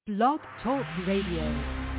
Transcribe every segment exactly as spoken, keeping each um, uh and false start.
Blog Talk Radio.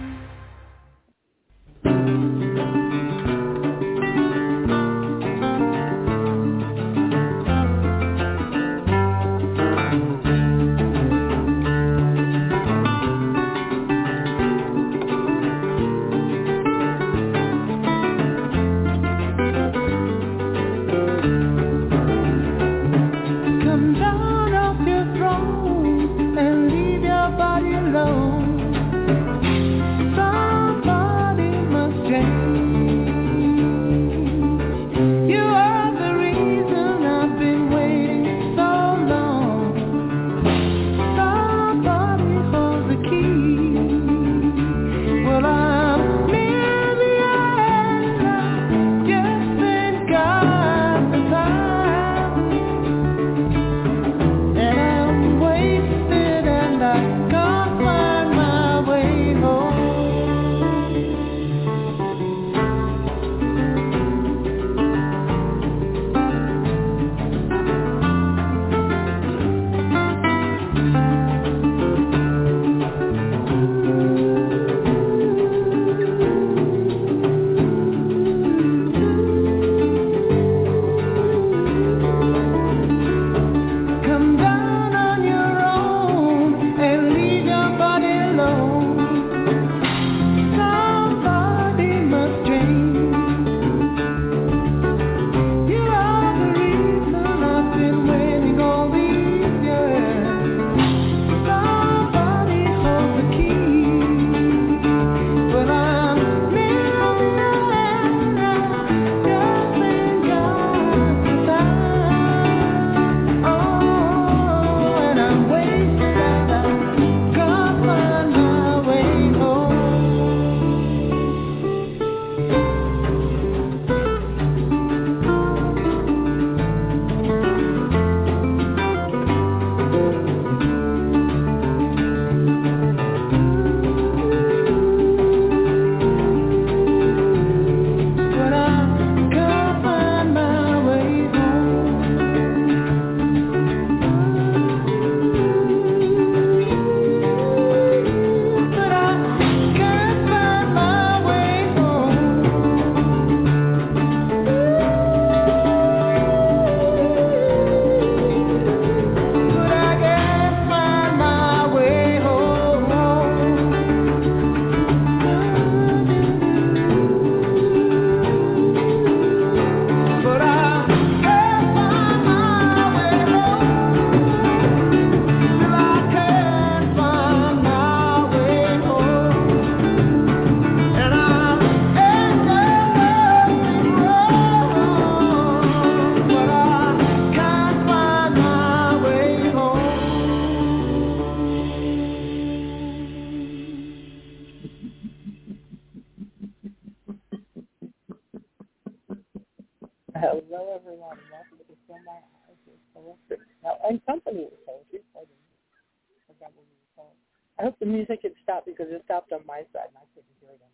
I hope the music had stopped because it stopped on my side and I couldn't hear it.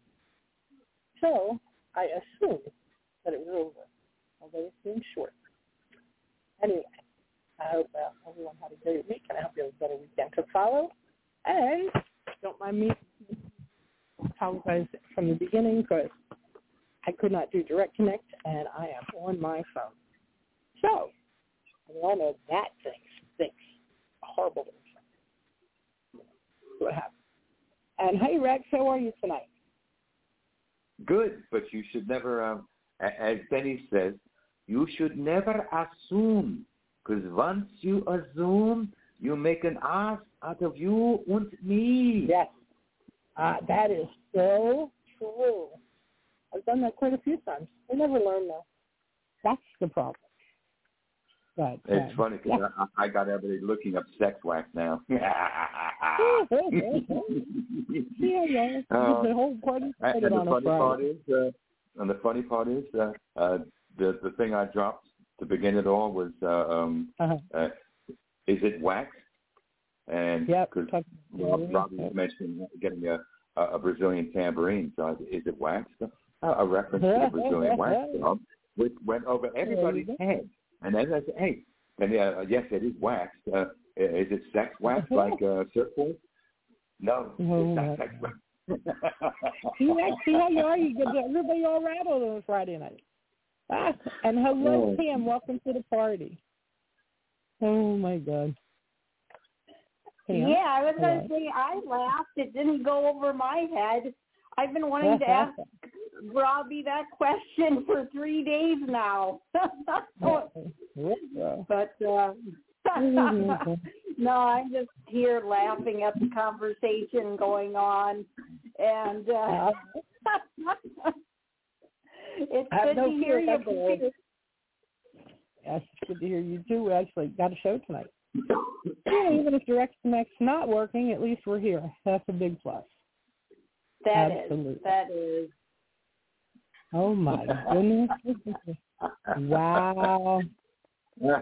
So I assumed that it was over, although it seemed short. Anyway, I hope uh, everyone had a great week, and I hope you have a better weekend to follow. And don't mind me apologize from the beginning because I could not do Direct Connect, and I am on my phone. So we all know that thing stinks. Horrible thing. What happened? And hey, Rex, how are you tonight? Good, but you should never, um, as Denny says, you should never assume, because once you assume, you make an ass out of you and me. Yes, uh, that is so true. I've done that quite a few times. I never learn, though. That's the problem. But, it's um, funny because yeah. I, I got everybody looking up sex wax now. yeah, yeah. Uh, the whole party and the on funny a part is, uh, and the funny part is, uh, uh, the the thing I dropped to begin it all was, uh, um, uh-huh. uh, is it wax? And because yep. Rob, Robbie was mentioning getting a, a Brazilian tambourine, so I, is it wax? Uh, a reference to the Brazilian wax job, which went over everybody's head. And then I said, hey, and uh, yes, it is wax. Uh, is it sex wax like uh, surfboard? No, Oh, it's not next week. see, that, see how you are? You get everybody all rattled on a Friday night. Ah, and hello, Oh. Pam. Welcome to the party. Oh, my God. Pam? Yeah, I was going Hello. to say I laughed. It didn't go over my head. I've been wanting to ask Robbie that question for three days now. But uh, no, I'm just here laughing at the conversation going on, and uh, it's good no to hear fear, you, boy. Yes, it's good to hear you too. We actually got a show tonight. Yeah, even if Direct Connect's not working, at least we're here. That's a big plus. That Absolutely. is. That is. Oh my goodness! Wow. Wow.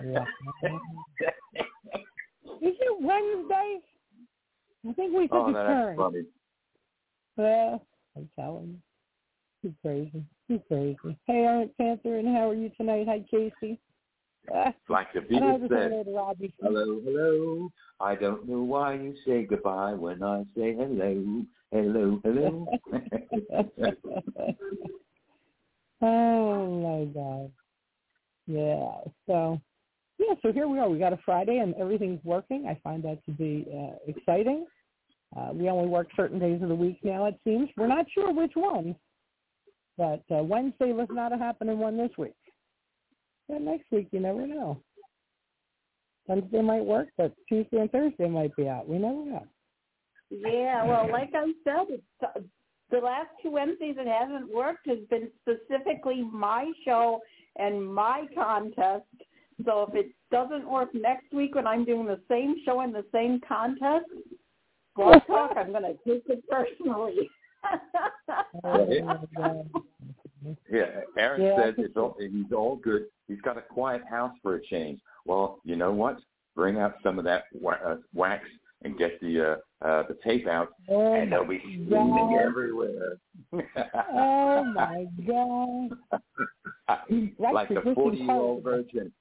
Is it Wednesday? I think we took Oh, a no, turn. that's funny. Well, I'm telling you. Too crazy. Too crazy. Hey, Aunt Panther, and how are you tonight? Hi, Casey. Uh, Like the and I Beatles was said, hello to Robbie. hello, hello. I don't know why you say goodbye when I say hello, hello, hello. Oh, my God. Yeah. So, yeah, so here we are. We got a Friday, and everything's working. I find that to be uh, exciting. Uh, we only work certain days of the week now, it seems. We're not sure which ones, but uh, Wednesday was not a happening one this week. And next week, you never know. Wednesday might work, but Tuesday and Thursday might be out. We never know. Yeah, well, like I said, it's, uh, the last two Wednesdays it hasn't worked has been specifically my show and my contest. So if it doesn't work next week when I'm doing the same show and the same contest, well, talk, I'm going to take it personally. Oh, my God. Yeah, Aaron Yeah, says it's all, he's all good. He's got a quiet house for a change. Well, you know what? Bring out some of that wa- uh, wax and get the uh, uh, the tape out, Oh, and they'll be screaming everywhere. Oh, my God. Like Right, the forty-year-old virgin.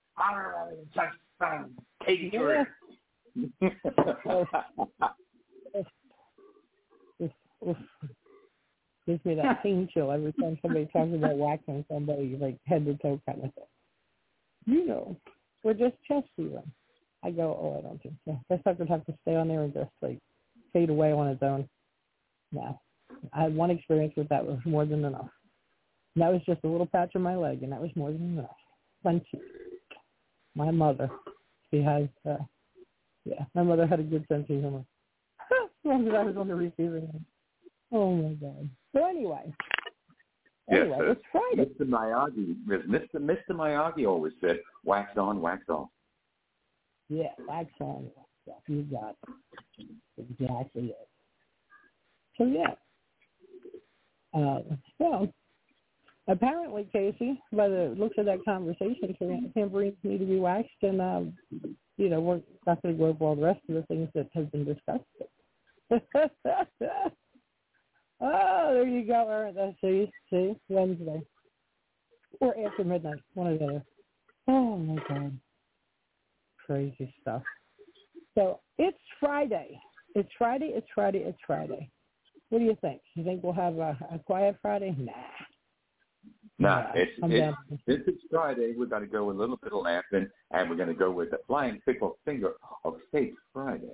Katie Yeah. Gives me that pain chill every time somebody talks about waxing somebody, like head to toe kind of thing. You know, we're just chest feeling. I go, oh, I don't think so. This sucker would have to stay on there and just like fade away on its own. No, I had one experience with that was more than enough. And that was just a little patch on my leg, and that was more than enough. Plenty. My mother, she has, uh, yeah, my mother had a good sense of humor. As long as I was on the receiving end. Oh, my God. So anyway, anyway, yes, uh, it's Friday. Mister Miyagi, Mister Mister Miyagi always said, wax on, wax off. Yeah, wax on, wax off. You got it. Exactly it. So, yeah. Uh, so, apparently, Casey, by the looks of that conversation, tambourines need to be waxed, and, um, you know, we're not going to go over all the rest of the things that have been discussed. Oh, there you go. All right, that's see, see, Wednesday. Or after midnight, one or the other. Oh, my God. Crazy stuff. So it's Friday. It's Friday, it's Friday, it's Friday. What do you think? You think we'll have a, a quiet Friday? Nah. Nah, nah it's, I'm it's, down. since it's Friday, we're going to go a little bit of laughing, and we're going to go with the flying fickle finger of Fate Friday.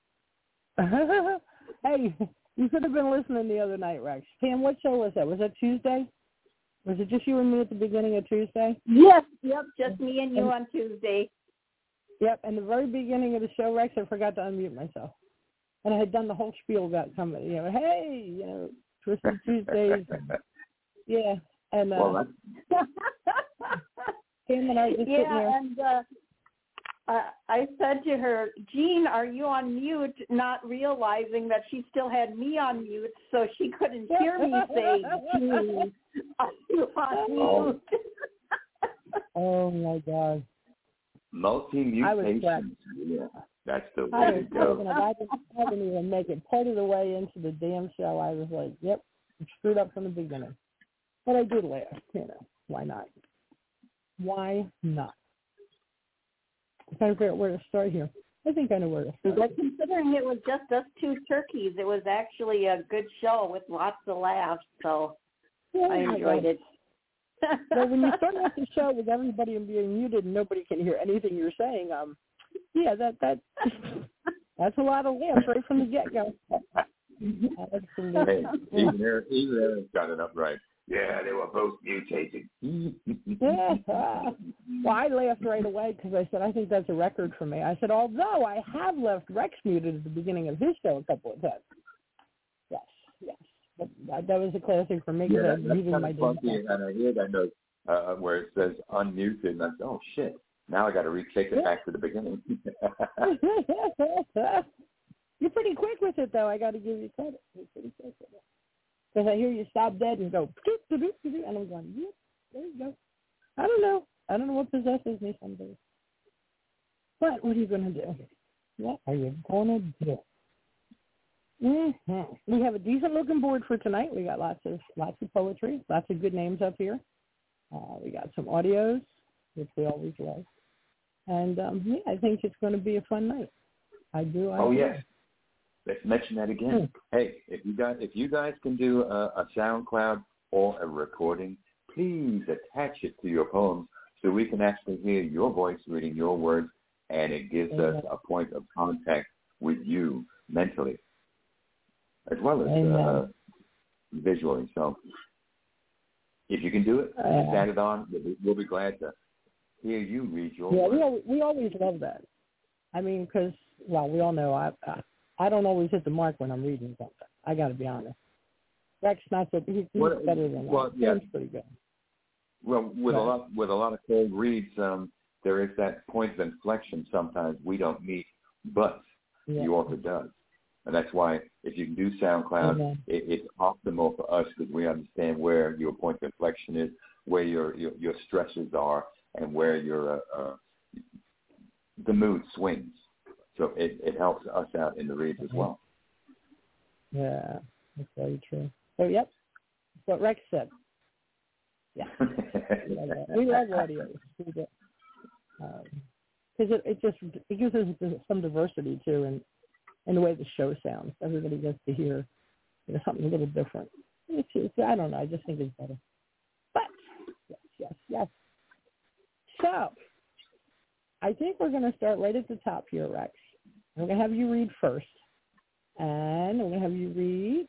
Hey, you could have been listening the other night, Rex. Pam, what show was that? Was that Tuesday? Was it just you and me at the beginning of Tuesday? Yep, yep, just me and you on Tuesday. Yep, and the very beginning of the show, Rex, I forgot to unmute myself. And I had done the whole spiel about somebody, you know, hey, you know, Twisted Tuesdays. And, yeah, and uh, well, that's... Pam and I just yeah, sitting there. and uh, uh, I said to her, Jean, are you on mute, not realizing that she still had me on mute, so she couldn't hear me say, Jean, are you on mute? Oh, my God. Multi-mutation. Yeah, that's the I way was, to go. I, didn't, I didn't even make it part of the way into the damn show. I was like, yep, I'm screwed up from the beginning. But I did laugh, you know. Why not? Why not? I'm trying to figure out where to start here. I think I know where to start. But considering it was just us two turkeys, it was actually a good show with lots of laughs, so yeah, I enjoyed it. Well, when you start off the show with everybody being muted and nobody can hear anything you're saying, um, yeah, that that that's a lot of laughs right from the get-go. Hey, even there, even Aaron's got it up right. Yeah, they were both mutated. Yeah. Uh, well, I laughed right away because I said, I think that's a record for me. I said, although I have left Rex muted at the beginning of his show a couple of times. Yes, yes. But that, that was a classic for me because Yeah, I that, was that's muting kind my of funky, dad. and I hear that note uh, where it says unmuted, and I said, oh, shit. Now I got to retake it back to the beginning. You're pretty quick with it, though. I got to give you credit. You're pretty quick with it. Because I hear you stop dead and go, and I'm going, yep, there you go. I don't know. I don't know what possesses me some days. But what are you going to do? What are you going to do? Mm-hmm. We have a decent-looking board for tonight. We got lots of lots of poetry, lots of good names up here. Uh, we got some audios, which we always love. And, um, yeah, I think it's going to be a fun night. I do. I oh, do. yes. Let's mention that again. Hmm. Hey, if you guys if you guys can do a, a SoundCloud or a recording, please attach it to your poems so we can actually hear your voice reading your words, and it gives Amen. us a point of contact with you mentally as well as uh, visually. So if you can do it, uh, just add it on. We'll be glad to hear you read your yeah, words. Yeah, we, we always love that. I mean, because, well, we all know I, I I don't always hit the mark when I'm reading something. I got to be honest. Rex not so he's, he's what, better than well, that. Yeah. He's pretty good. Well, with right. a lot with a lot of cold reads, um, there is that point of inflection sometimes we don't meet, but yeah. the author does, and that's why if you can do SoundCloud, mm-hmm. it, it's optimal for us because we understand where your point of inflection is, where your your, your stresses are, and where your uh, uh, the mood swings. So it, it helps us out in the reads as well. Yeah, that's very true. So, yep, that's what Rex said. Yeah. we love, we love audio. Because um, it, it just it gives us some diversity, too, in, in the way the show sounds. Everybody gets to hear you know, something a little different. It's, it's, I don't know. I just think it's better. But, yes, yes, yes. So, I think we're going to start right at the top here, Rex. I'm going to have you read first. And I'm going to have you read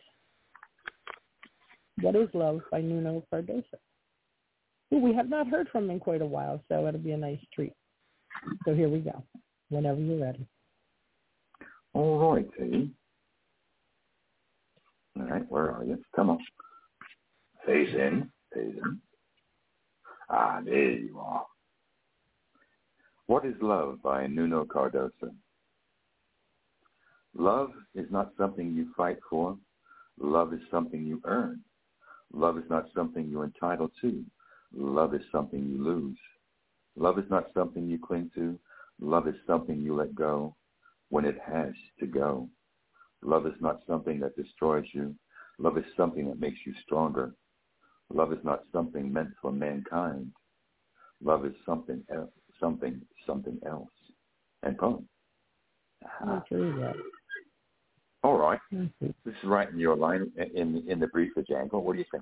What is Love by Nuno Cardoso, who we have not heard from in quite a while, so it'll be a nice treat. So here we go, whenever you're ready. All right, T. All right, where are you? Come on. Face in, face in. Ah, there you are. What is Love by Nuno Cardoso? Love is not something you fight for. Love is something you earn. Love is not something you're entitled to. Love is something you lose. Love is not something you cling to. Love is something you let go when it has to go. Love is not something that destroys you. Love is something that makes you stronger. Love is not something meant for mankind. Love is something else, something, something else. And poem. Ah. All right. Mm-hmm. This is right in your line in in the brief of Django. What do you think?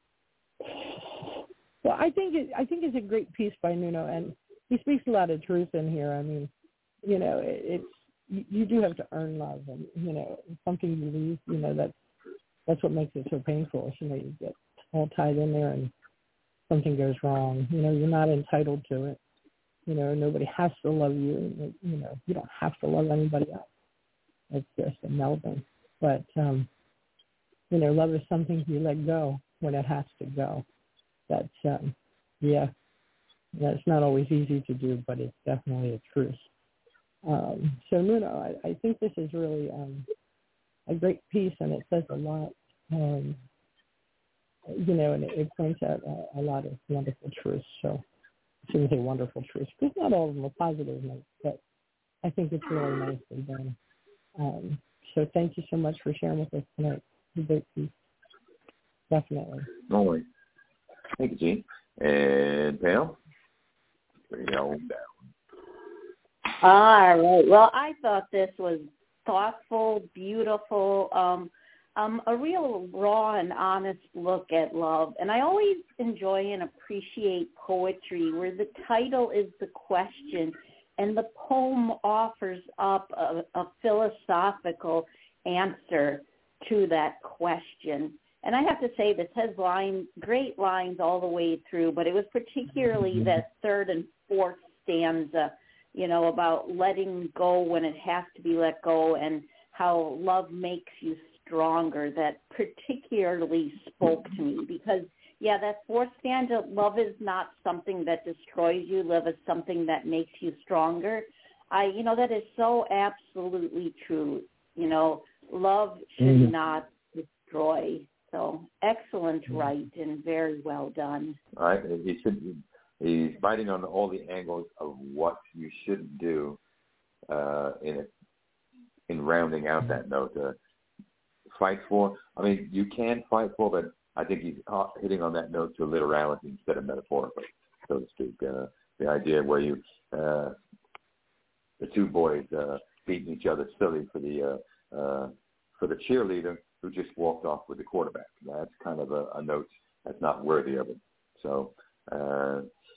Well, I think it, I think it's a great piece by Nuno, and he speaks a lot of truth in here. I mean, you know, it, it's you, you do have to earn love, and you know, something you lose. You know, that's that's what makes it so painful. You know, you get all tied in there, and something goes wrong. You know, you're not entitled to it. You know, nobody has to love you. You know, you don't have to love anybody else. It's just a melding. But, um, you know, love is something you let go when it has to go. That's, um, yeah, that's not always easy to do, but it's definitely a truth. Um, so, Nuno, I, I think this is really um, a great piece, and it says a lot, um, you know, and it, it points out a, a lot of wonderful truths. So, I shouldn't say wonderful truths, because not all of them are positive notes, but I think it's really nicely done. Um, so thank you so much for sharing with us tonight. It's a great piece. Definitely. No worries. Thank you, Gene. And Pam, bring it on down. All right. Well, I thought this was thoughtful, beautiful, um, um, a real raw and honest look at love. And I always enjoy and appreciate poetry where the title is the question and the poem offers up a, a philosophical answer to that question. And I have to say this has line, great lines all the way through, but it was particularly that third and fourth stanza, you know, about letting go when it has to be let go and how love makes you stronger, that particularly spoke to me because, yeah, that fourth stanza, love is not something that destroys you. Love is something that makes you stronger. I, you know, that is so absolutely true. You know, love should mm-hmm. not destroy. So excellent mm-hmm. right and very well done. All right. He should, he's biting on all the angles of what you shouldn't do uh, in a, in rounding out that note. Uh, fight for, I mean, you can fight for, but I think he's hitting on that note to literality instead of metaphorically, so to speak. Uh, the idea where you, uh, the two boys uh, beating each other silly for the uh, uh, for the cheerleader who just walked off with the quarterback. That's kind of a, a note that's not worthy of it. So uh,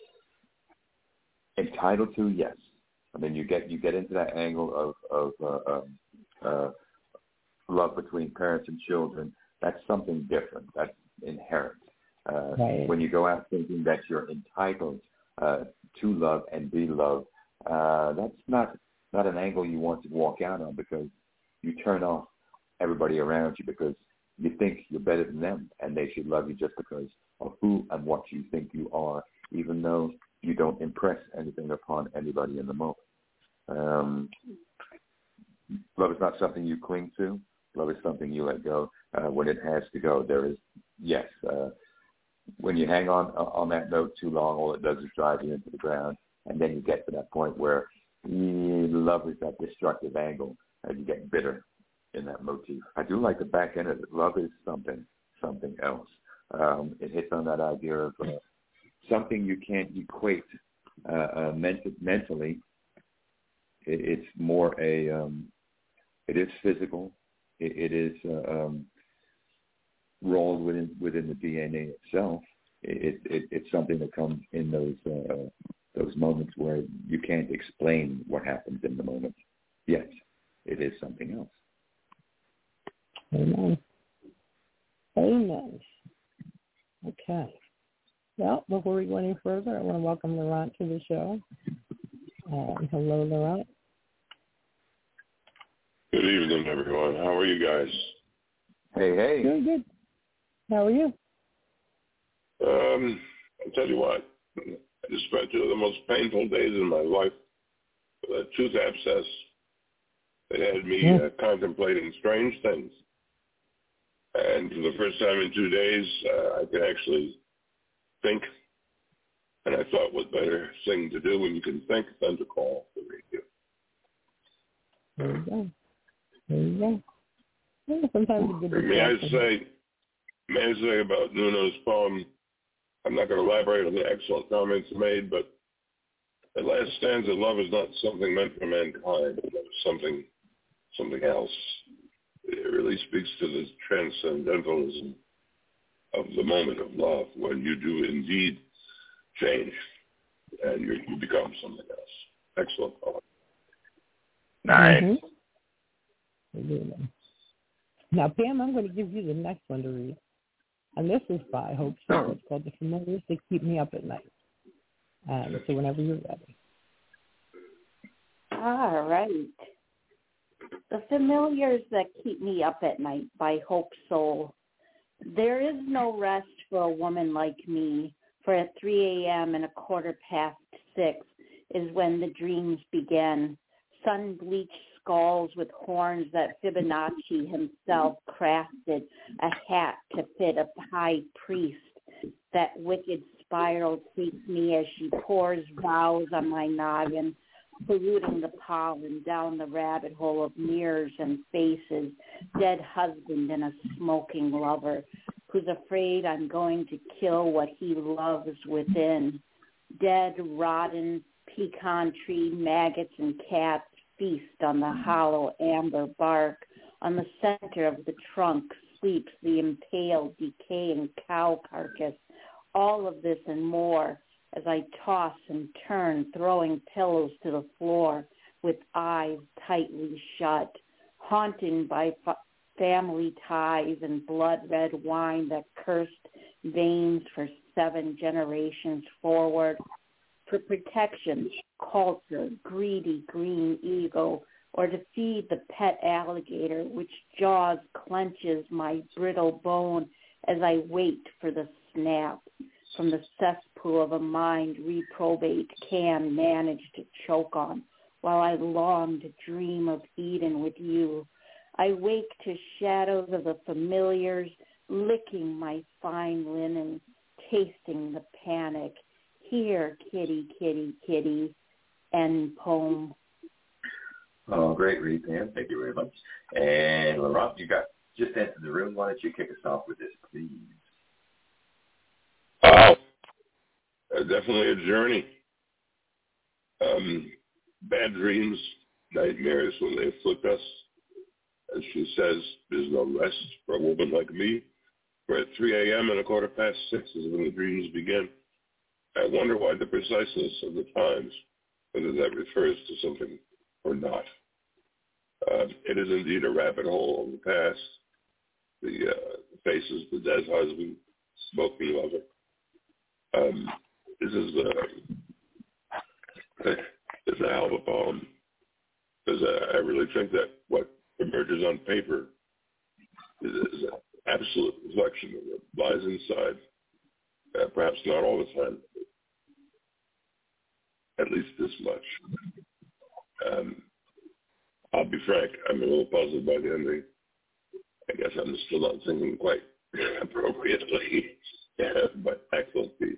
entitled to, yes. I mean, you get you get into that angle of of uh, um, uh, love between parents and children. That's something different. That's inherent. Uh, right. When you go out thinking that you're entitled uh, to love and be loved, uh, that's not not an angle you want to walk out on, because you turn off everybody around you because you think you're better than them and they should love you just because of who and what you think you are, even though you don't impress anything upon anybody in the moment. Um, love is not something you cling to. Love is something you let go uh, when it has to go. There is, yes, uh, when you hang on on that note too long, all it does is drive you into the ground, and then you get to that point where mm, love is that destructive angle, and you get bitter in that motif. I do like the back end of it. Love is something, something else. Um, it hits on that idea of uh, something you can't equate uh, uh, ment- mentally. It, it's more a, um, it is physical. It, it is uh, um, rolled within within the D N A itself. It, it, it's something that comes in those uh, those moments where you can't explain what happens in the moment. Yet, it is something else. Amen. Amen. Okay. Well, before we go any further, I want to welcome Laurent to the show. Uh, hello, Laurent. Good evening, everyone. How are you guys? Hey, hey. Good, good. How are you? Um, I'll tell you what. I just spent two of the most painful days in my life with a tooth abscess that had me yeah. uh, contemplating strange things. And for the first time in two days, uh, I could actually think. And I thought what better thing to do when you can think than to call the radio. There you go. There you go. Yeah, sometimes a good May I say, may I say about Nuno's poem, I'm not going to elaborate on the excellent comments made, but the last stanza, love is not something meant for mankind, but something, something else. It really speaks to this transcendentalism of the moment of love, when you do indeed change and you, you become something else. Excellent poem. Nice. Mm-hmm. Now, Pam, I'm going to give you the next one to read. And this is by Hope Soul. It's called The Familiars That Keep Me Up at Night. Um, so whenever you're ready. All right. The Familiars That Keep Me Up at Night by Hope Soul. There is no rest for a woman like me, for at three a.m. and a quarter past six is when the dreams begin. Sun-bleached skulls with horns that Fibonacci himself crafted, a hat to fit a high priest. That wicked spiral takes me as she pours vows on my noggin, polluting the pollen down the rabbit hole of mirrors and faces, dead husband and a smoking lover who's afraid I'm going to kill what he loves within. Dead, rotten pecan tree maggots and cats feast on the hollow amber bark. On the center of the trunk sleeps the impaled, decaying cow carcass. All of this and more as I toss and turn, throwing pillows to the floor with eyes tightly shut, haunted by fa- family ties and blood-red wine that cursed veins for seven generations forward. For protection, culture, greedy green ego, or to feed the pet alligator which jaws clenches my brittle bone as I wait for the snap from the cesspool of a mind reprobate can manage to choke on while I long to dream of Eden with you. I wake to shadows of the familiars, licking my fine linen, tasting the panic. Here, kitty, kitty, kitty, end poem. Oh, great read, Pam. Thank you very much. And Laurent, you got just entered the room. Why don't you kick us off with this, please? Oh, uh, definitely a journey. Um, bad dreams, nightmares when they afflict us. As she says, there's no rest for a woman like me. For at three a.m. and a quarter past six is when the dreams begin. I wonder why the preciseness of the times, whether that refers to something or not. Uh, it is indeed a rabbit hole of the past. The uh, faces, the dead husband, smoking lover. Um, this is uh, it's a hell of a poem, because uh, I really think that what emerges on paper is, is an absolute reflection of what lies inside. Uh, perhaps not all the time, at least this much. Um, I'll be frank, I'm a little puzzled by the ending. I guess I'm still not thinking quite appropriately, yeah, but excellent piece.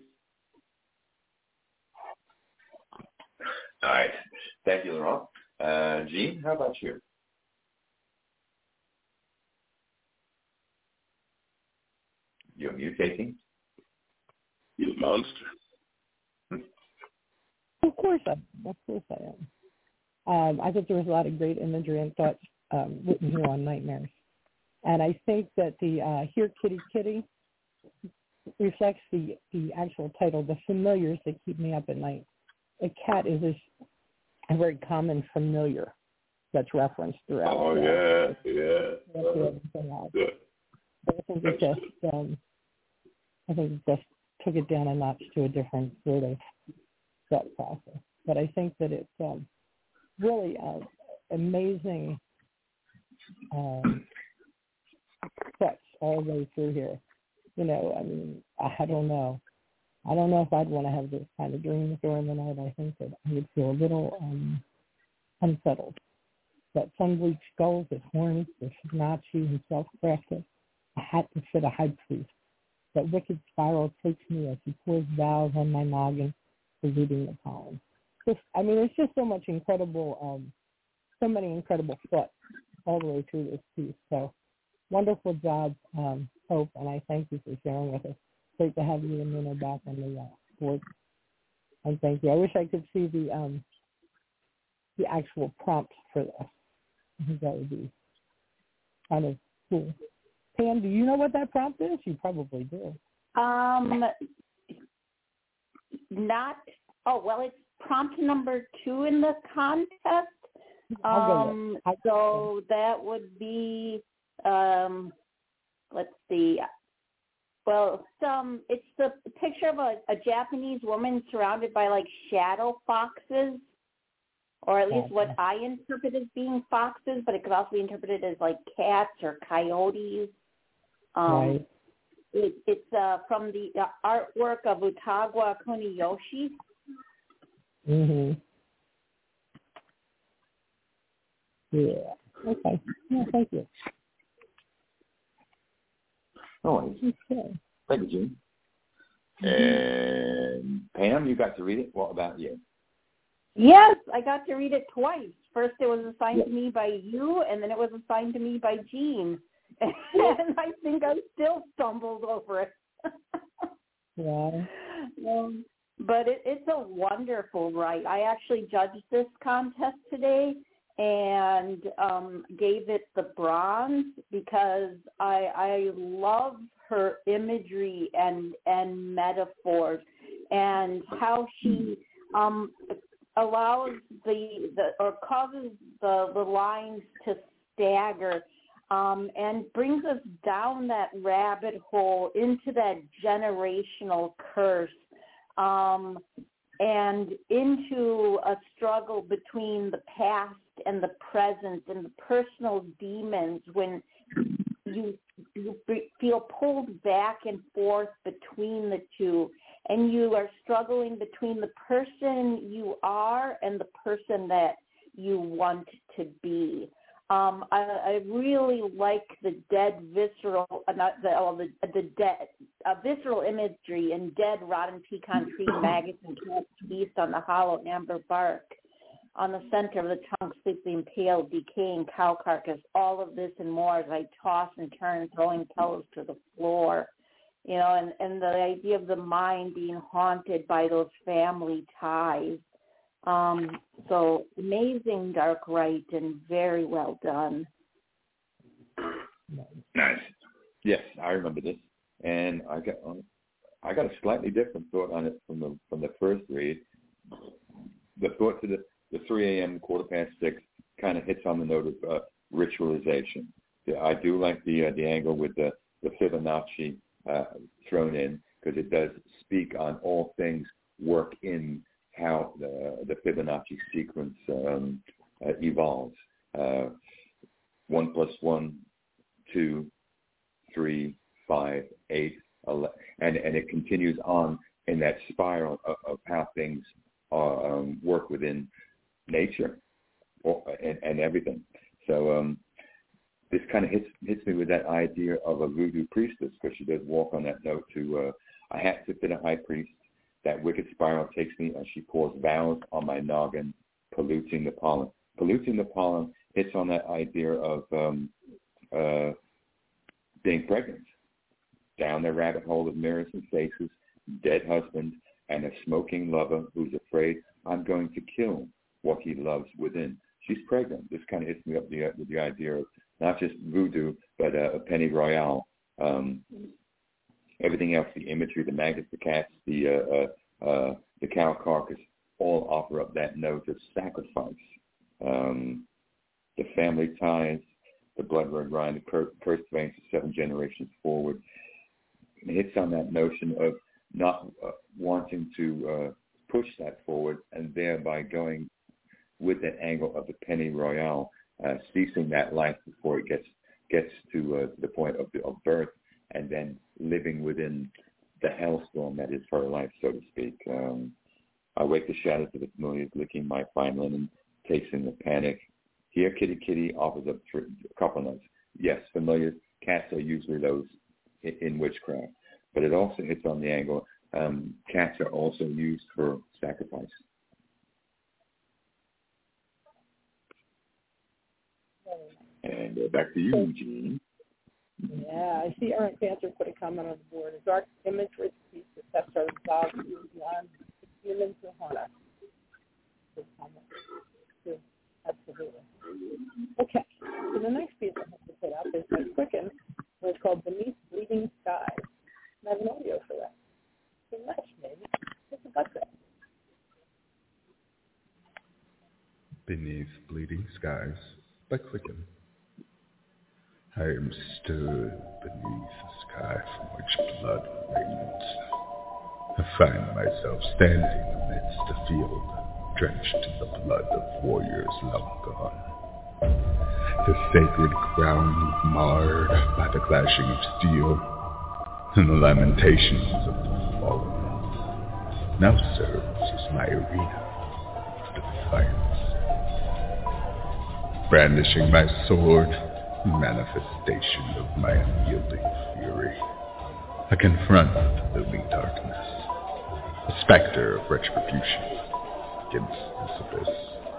All right. Thank you, Laurent. Uh, Jean, how about you? You're mutating? You monster. Of course I am. Of course I am. Um, I think there was a lot of great imagery and thoughts um, written here on nightmares. And I think that the uh, Here Kitty Kitty reflects the, the actual title, The Familiars That Keep Me Up at Night. A cat is a, a very common familiar that's referenced throughout. Oh, uh, yeah, yeah. Uh, good. But I think it just, um, I think it just took it down a notch to a different sort of thought process. But I think that it's um, really uh, amazing um, thoughts all the way through here. You know, I mean, I don't know. I don't know if I'd want to have this kind of dream during the night. I think that I would feel a little um, unsettled. But sun-bleached skulls with horns, the Fibonacci himself crafted, a hat to fit a high priest. That wicked spiral takes me as he pours vows on my noggin, polluting the pollen. Just, I mean, it's just so much incredible, um, so many incredible thoughts all the way through this piece. So wonderful job, um, Hope, and I thank you for sharing with us. Great to have you and Nina back on the uh, board. And thank you. I wish I could see the um, the actual prompt for this. I think that would be kind of cool. Pam, do you know what that prompt is? You probably do. Um, not, oh, well, it's prompt number two in the contest. Um, so that would be, um, let's see, well, some, it's the picture of a, a Japanese woman surrounded by like shadow foxes, or at least what I interpret as being foxes, but it could also be interpreted as like cats or coyotes. Um, right. it, it's uh, from the uh, artwork of Utagawa Kuniyoshi. Mm-hmm. Yeah. Okay. Yeah, thank you. Oh, okay. Thank you, Jim. And Pam, you got to read it. What about you? Yes, I got to read it twice. First it was assigned yep. to me by you, and then it was assigned to me by Jean. And I think I still stumbled over it. Yeah. Um, but it, it's a wonderful rite. I actually judged this contest today and um, gave it the bronze because I, I love her imagery and and metaphors and how she um, allows the, the or causes the, the lines to stagger um, and brings us down that rabbit hole into that generational curse um, and into a struggle between the past and the present and the personal demons when you you feel pulled back and forth between the two, and you are struggling between the person you are and the person that you want to be. Um, I, I really like the dead visceral, uh, not the, oh, the the dead uh, visceral imagery in dead rotten pecan tree maggots and cast feast on the hollow amber bark. On the center of the trunk, sleepily impaled, decaying cow carcass. All of this and more as I toss and turn, throwing pillows to the floor. You know, and, and the idea of the mind being haunted by those family ties. Um, so amazing dark rite and very well done. Nice. Yes, I remember this, and I got I got a slightly different thought on it from the from the first read. The thought to the the three a.m. quarter past six kind of hits on the note of uh, ritualization. Yeah, I do like the uh, the angle with the the Fibonacci uh, thrown in because it does speak on all things work in how the, the Fibonacci sequence um, uh, evolves. Uh, one plus one, two, three, five, eight, eleven, and, and it continues on in that spiral of, of how things are, um, work within nature or, and, and everything. So um, this kind of hits hits me with that idea of a voodoo priestess because she does walk on that note to uh, I had to fit a high priest. That wicked spiral takes me and she pours vows on my noggin, polluting the pollen. Polluting the pollen hits on that idea of um, uh, being pregnant. Down the rabbit hole of mirrors and faces, dead husband, and a smoking lover who's afraid I'm going to kill what he loves within. She's pregnant. This kind of hits me up the, with the idea of not just voodoo, but uh, a penny royale. Um, everything else, the imagery, the maggots, the cats, the uh, uh, uh, the cow carcass, all offer up that note of sacrifice. Um, the family ties, the blood red line, the cur- cursed veins of seven generations forward. It hits on that notion of not uh, wanting to uh, push that forward and thereby going with that angle of the penny royale, uh, ceasing that life before it gets gets to uh, the point of, the, of birth, and then living within the hellstorm that is her life, so to speak. Um, I wake the shadows of the familiars, licking my fine linen, tasting the panic. Here, kitty kitty offers up a couple notes. Yes, familiars, cats are usually those in, in witchcraft, but it also hits on the angle. Um, cats are also used for sacrifice. And uh, back to you, Gene. Yeah, I see Aaron Panther put a comment on the board. A dark image rich piece that steps are involved beyond human Johanna. Good comment. Good. Absolutely. Okay. So the next piece I have to put up is by Quicken, and it's called Beneath Bleeding Skies. And I have an audio for that. So nice, maybe. What's about that? Beneath Bleeding Skies by Quicken. I am stood beneath a sky from which blood rains. I find myself standing amidst a field drenched in the blood of warriors long gone. The sacred ground marred by the clashing of steel and the lamentations of the fallen now serves as my arena of defiance. Brandishing my sword, manifestation of my unyielding fury, I confront the looming darkness, a specter of retribution against this abyss.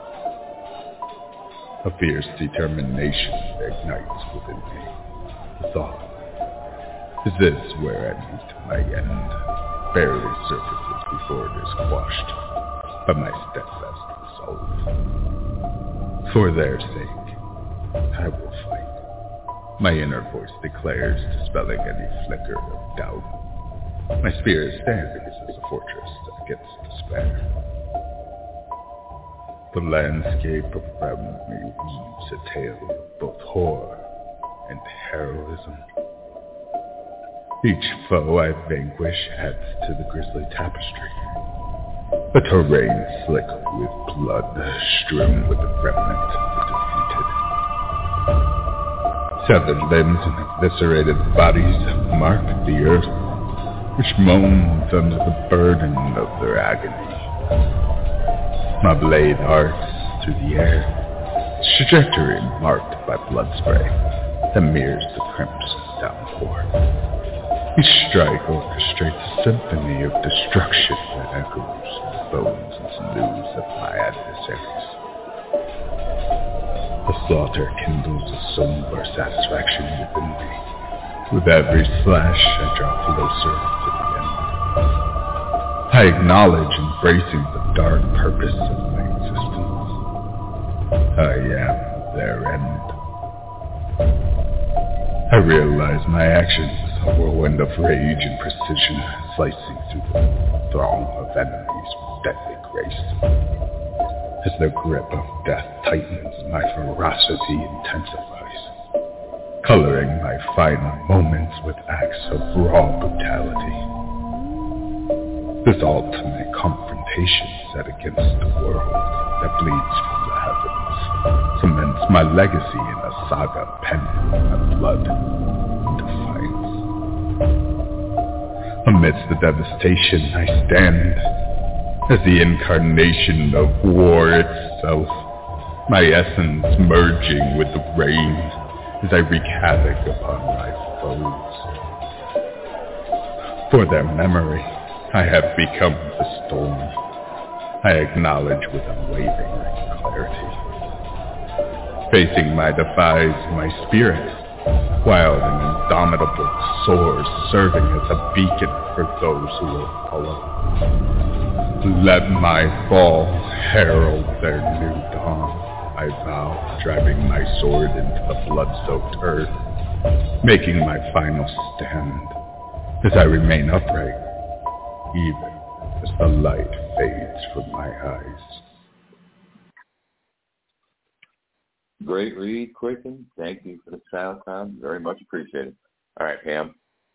A fierce determination ignites within me. The thought, is this where I meet my end? barely surfaces before it is quashed by my steadfast resolve. For their sake, I will fight, my inner voice declares, dispelling any flicker of doubt. My spirit stands as a fortress against despair. The landscape around me weaves a tale of both horror and heroism. Each foe I vanquish adds to the grisly tapestry. The terrain slick with blood, strewn with the remnant of the defeated. Severed limbs and eviscerated bodies mark the earth, which moans under the burden of their agony. My blade arcs through the air, its trajectory marked by blood spray that mirrors the crimson downpour. Each strike orchestrates a symphony of destruction that echoes the bones and sinews of my adversaries. The slaughter kindles a somber satisfaction within me. With every slash, I draw closer to the end. I acknowledge embracing the dark purpose of my existence. I am their end. I realize my actions, a whirlwind of rage and precision, slicing through the throng of enemies with deadly grace. As the grip of death tightens, my ferocity intensifies, coloring my final moments with acts of raw brutality. This ultimate confrontation set against the world that bleeds from the heavens cements my legacy in a saga penned with my blood and defiance. Amidst the devastation I stand as the incarnation of war itself, my essence merging with the rain as I wreak havoc upon my foes. For their memory, I have become the storm. I acknowledge with unwavering clarity. Facing my defies, my spirit, wild and indomitable, soars, serving as a beacon for those who will follow. Let my fall herald their new dawn, I vow, driving my sword into the blood-soaked earth, making my final stand as I remain upright, even as the light fades from my eyes. Great read, Quicken. Thank you for the sound time. Very much appreciated. All right, Pam.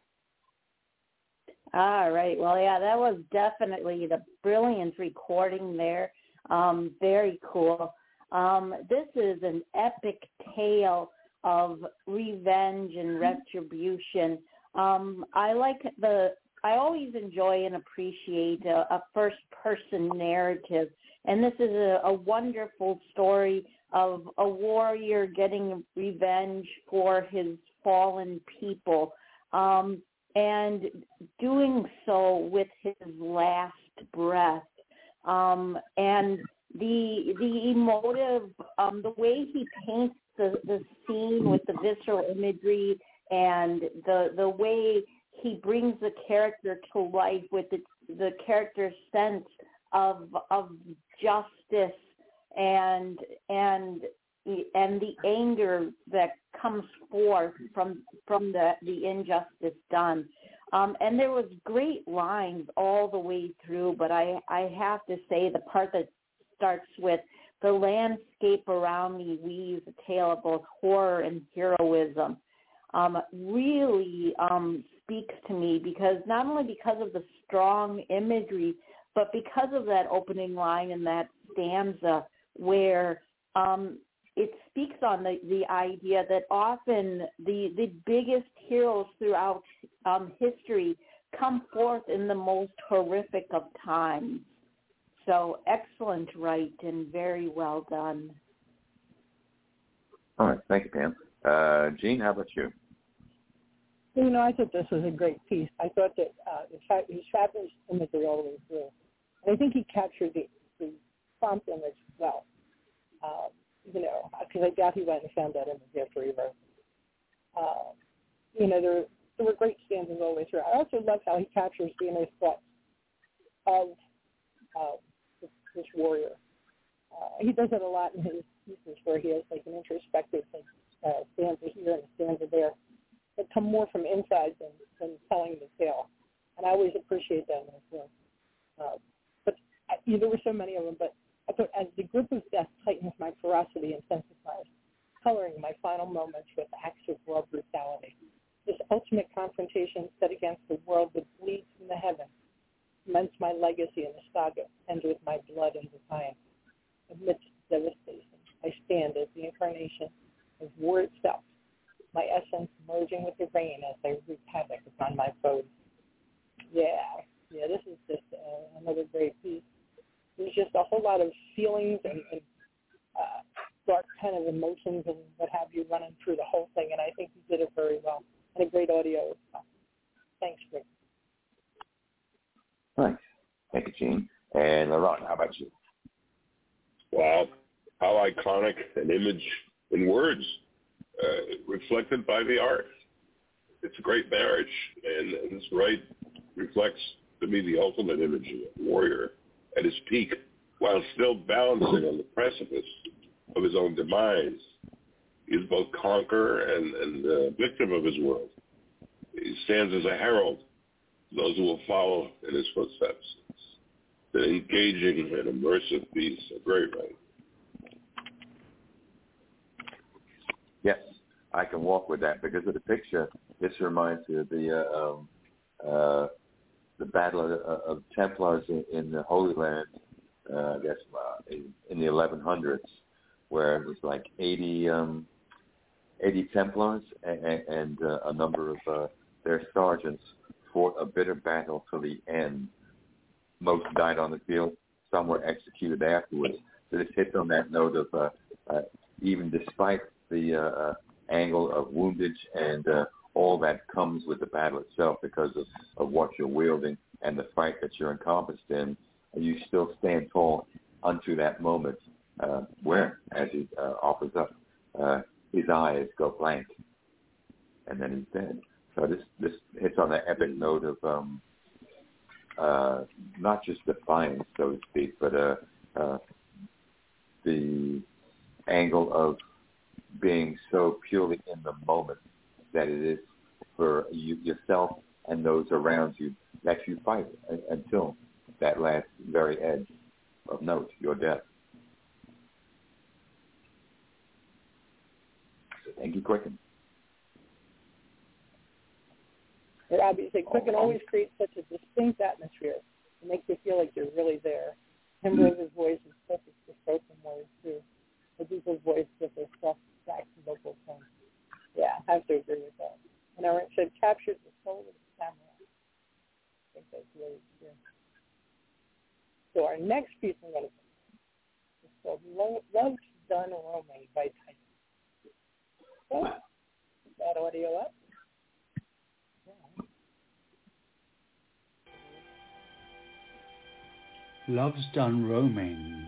All right. Well, yeah, that was definitely the brilliant recording there. Um, very cool. Um, this is an epic tale of revenge and retribution. Um, I like the, I always enjoy and appreciate a, a first-person narrative, and this is a, a wonderful story of a warrior getting revenge for his fallen people, um, and doing so with his last breath. Um, and the the emotive, um, the way he paints the, the scene with the visceral imagery and the the way he brings the character to life with the, the character's sense of of justice and and and the anger that comes forth from from the, the injustice done. Um, and there was great lines all the way through, but I, I have to say the part that starts with the landscape around me weaves a tale of both horror and heroism, um, really um, speaks to me, because not only because of the strong imagery, but because of that opening line in that stanza where um, it speaks on the, the idea that often the, the biggest heroes throughout um, history come forth in the most horrific of times. So excellent write and very well done. All right. Thank you, Pam. Uh, Gene, how about you? You know, I thought this was a great piece. I thought that uh, the fact he fabulous imagery all the way through. And I think he captured the, the prompt image well. Um, you know, because I doubt he went and found that image after he wrote. Uh, you know, there there were great stanzas all the way through. I also love how he captures the inner thoughts of uh, this, this warrior. Uh, he does it a lot in his pieces where he has like an introspective like, uh, stanza here and a stanza there that come more from inside than, than telling the tale. And I always appreciate that in his work. Uh, but I, you know, there were so many of them, but I thought as the grip of death tightens my ferocity intensifies, coloring my final moments with acts of raw brutality. This ultimate confrontation set against the world that bleeds from the heavens cements my legacy in the saga, ends with my blood and defiance. Amidst devastation, I stand as the incarnation of war itself, my essence merging with the rain as I wreak havoc upon my foes. Yeah, yeah, this is just uh, another great piece. There's just a whole lot of feelings and, and uh, dark kind of emotions and what have you running through the whole thing, and I think you did it very well. And a great audio as well. Thanks, Rick. Thanks. Thank you, Gene. And Laurent, how about you? Wow, how iconic an image in words, uh, reflected by the art. It's a great marriage, and, and this right reflects, to me, the ultimate image of a warrior at his peak, while still balancing on the precipice of his own demise. He is both conqueror and, and uh, victim of his world. He stands as a herald to those who will follow in his footsteps. It's an engaging and immersive piece, a great right. Yes, I can walk with that because of the picture. This reminds me of the uh, um, uh, the Battle of, of Templars in, in the Holy Land, uh, I guess, uh, in, in the eleven hundreds, where it was like eighty, um, eighty Templars and, and uh, a number of uh, their sergeants fought a bitter battle to the end. Most died on the field. Some were executed afterwards. So this hits on that note of uh, uh, even despite the uh, angle of woundage and uh, all that comes with the battle itself because of, of what you're wielding and the fight that you're encompassed in, you still stand tall unto that moment uh, where, as he uh, offers up, uh, his eyes go blank, and then he's dead. So this, this hits on that epic note of um, uh, not just defiance, so to speak, but uh, uh, the angle of being so purely in the moment that it is for you, yourself and those around you that you fight until that last very edge of note, your death. So thank you, Quicken. Obviously, Quicken always creates such a distinct atmosphere. It makes you feel like you're really there. Timberlake's voice is perfect for spoken words, too. Medusa's voice with her soft, sax vocal tone. Yeah, I have to agree with that. And I said, captures the soul of the samurai. I think that's really true. So our next piece I'm going to play is called Love's Done Roaming by Tyson. So, put that audio up. Love's done roaming.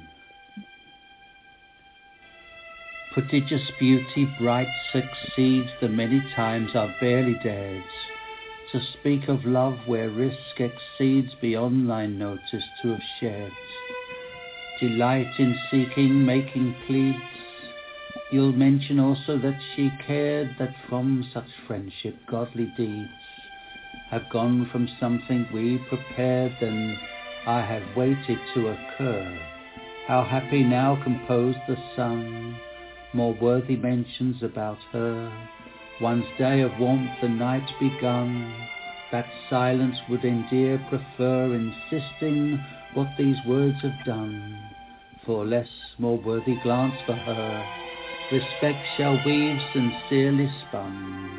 Prodigious beauty bright succeeds the many times I've barely dared to speak of love where risk exceeds beyond thy notice to have shared. Delight in seeking, making pleads. You'll mention also that she cared, that from such friendship godly deeds have gone from something we prepared than I have waited to occur. How happy now composed the sun, more worthy mentions about her. One's day of warmth the night begun, that silence would endear, prefer, insisting what these words have done. For less, more worthy glance for her, respect shall weave sincerely spun.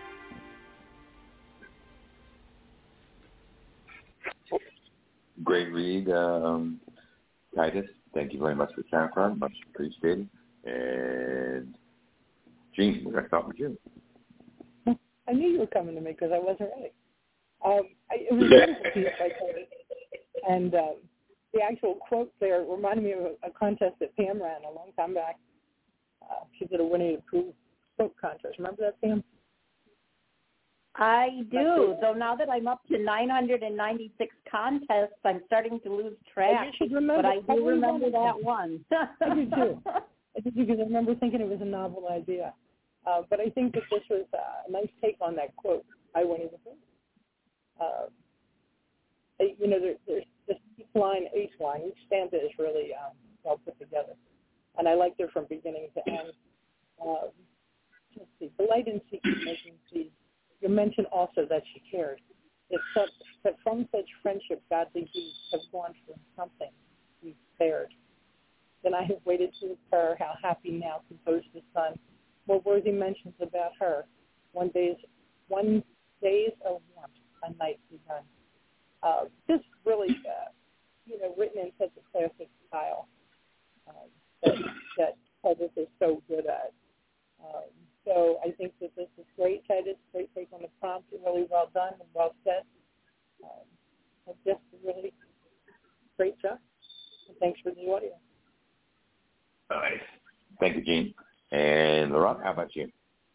Great read, um, Titus. Thank you very much for the SoundCloud. Much appreciated. And Gene, we're going to start with you. I knew you were coming to me because I wasn't ready. Um, I, it was a beautiful piece by Titus. And um, the actual quote there reminded me of a, a contest that Pam ran a long time back. Uh, she did a Winnie the Pooh quote contest. Remember that, Pam? I do. So now that I'm up to nine hundred ninety-six contests, I'm starting to lose track. You should remember, but I do remember that one. I do too. I do because I remember thinking it was a novel idea. Uh, but I think that this was uh, a nice take on that quote by Winnie the Pooh. Uh, you know, there, there's this each line, each line, each stanza is really um, well put together. And I liked her from beginning to end. Uh, let's see, delight in seeking, making seeds. You mentioned also that she cared. That, such, that from such friendship, godly deeds have gone from something we spared. Then I have waited to occur, how happy now composed the sun. More worthy mentions about her. One day's, one days of warmth, a night begun. Uh, just really, uh, you know, written in such a classic style uh, that, that Titus is so good at. Um, so I think that this is great, Titus. Great take on the prompt. Really well done and well said. Um, just really great job. And thanks for the audience. Nice. Thank you, Gene. And Laurent, how about you?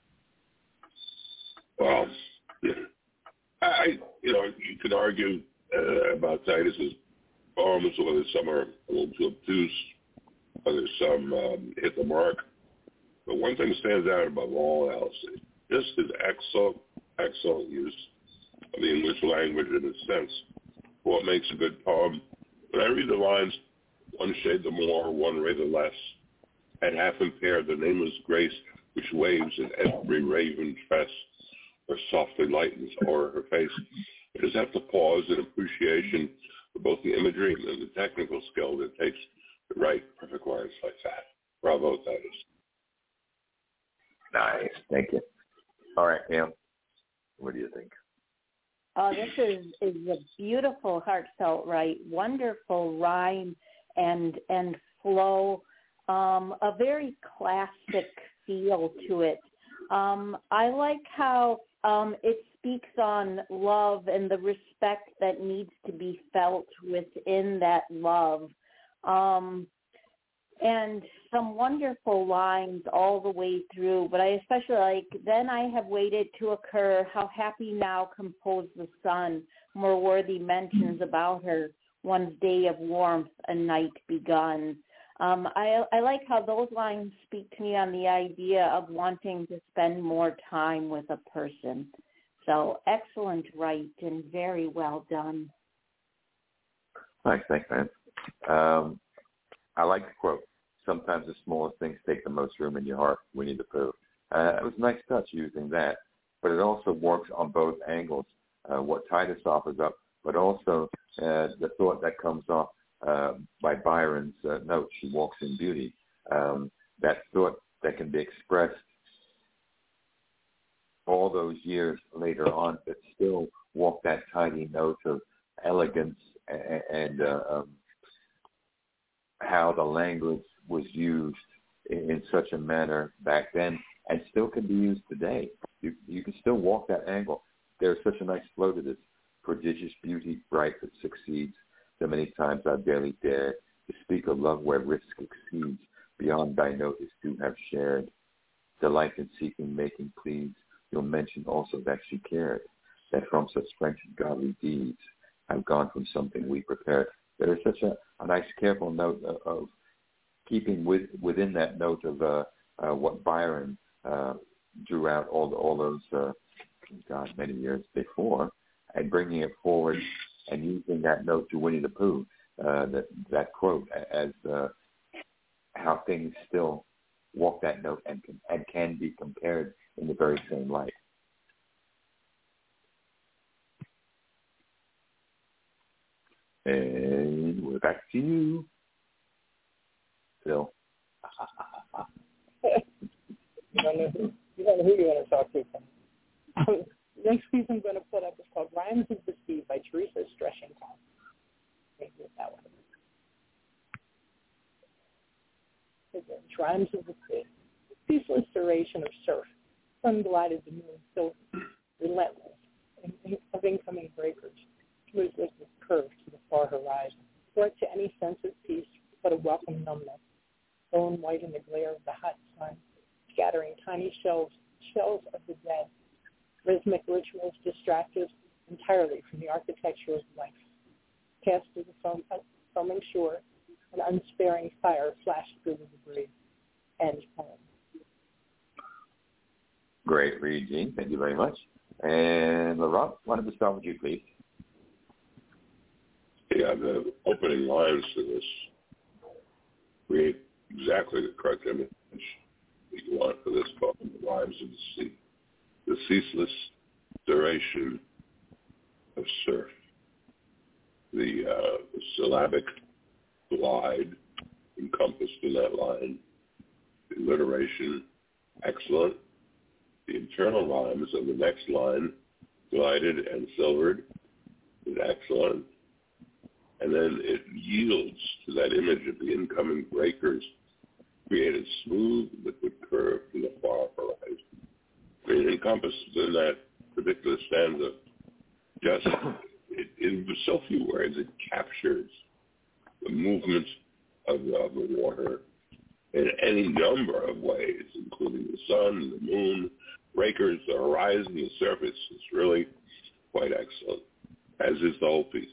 Well, I, you know, you could argue uh, about Titus's poems, whether some are a little too obtuse, whether some um, hit the mark. But one thing stands out above all else, just his excellent, excellent use of the English language in a sense. What makes a good poem? When I read the lines, one shade the more, one ray the less, at half impaired, the nameless grace which waves in every raven tress, or softly lightens o'er her face. I just have to pause in appreciation for both the imagery and the technical skill that takes to write perfect lines like that. Bravo, Titus. Nice. Thank you. All right, Pam, what do you think? Oh, this is, is a beautiful, heartfelt, right? Wonderful rhyme and and flow. Um, a very classic feel to it. Um, I like how um, it speaks on love and the respect that needs to be felt within that love. Um, and some wonderful lines all the way through, but I especially like, then I have waited to occur, how happy now composed the sun, more worthy mentions about her, one's day of warmth, a night begun. Um, I, I like how those lines speak to me on the idea of wanting to spend more time with a person. So excellent write and very well done. Nice, thanks, man. Um, I like the quote. Sometimes the smallest things take the most room in your heart, Winnie the Pooh. Uh, it was a nice touch using that, but it also works on both angles, uh, what Titus offers up, but also uh, the thought that comes off uh, by Byron's uh, note, She Walks in Beauty, um, that thought that can be expressed all those years later on, but still walk that tiny note of elegance and, and uh, um, how the language was used in, in such a manner back then and still can be used today. You, you can still walk that angle. There's such a nice flow to this. Prodigious beauty, bright that succeeds. So many times I barely dared to speak of love where risk exceeds. Beyond thy notice to have shared. Delight in seeking, making pleas. You'll mention also that she cared. That from such friendship godly deeds have gone from something we prepared. There is such a, a nice careful note of, of keeping with, within that note of uh, uh, what Byron uh, drew out all the, all those, uh, God, many years before, and bringing it forward and using that note to Winnie the Pooh, uh, that that quote as uh, how things still walk that note and can, and can be compared in the very same light. And we're back to you, Phil. you don't know who you don't know who you want to talk to. Um, next piece I'm going to put up is called "Rhymes of the Sea" by Teresa Streshington. Maybe it's that one. Again, Rhymes of the Sea. Ceaseless duration of surf, sun-glided the moon silver, relentless of incoming breakers, smoothness of curve to the far horizon, brought to any sense of peace but a welcome numbness, bone white in the glare of the hot sun, scattering tiny shells, shells of the dead, rhythmic rich rituals distracted entirely from the architecture of life. Cast through the foam, foaming shore, an unsparing fire flashed through the debris. End poem. Great read, Gene. Thank you very much. And Laurent, why don't we start with you, please? Yeah, the opening lines to this create exactly the correct image that you want for this poem. The rhymes of the sea, the ceaseless duration of surf, the, uh, the syllabic glide encompassed in that line, the alliteration, excellent. The internal rhymes of the next line, glided and silvered, is excellent. And then it yields to that image of the incoming breakers, create a smooth liquid curve to the far horizon. I mean, it encompasses in that particular stanza just, it, in so few words, it captures the movement of the, of the water in any number of ways, including the sun, the moon, breakers, the horizon, the surface. It's really quite excellent, as is the whole piece.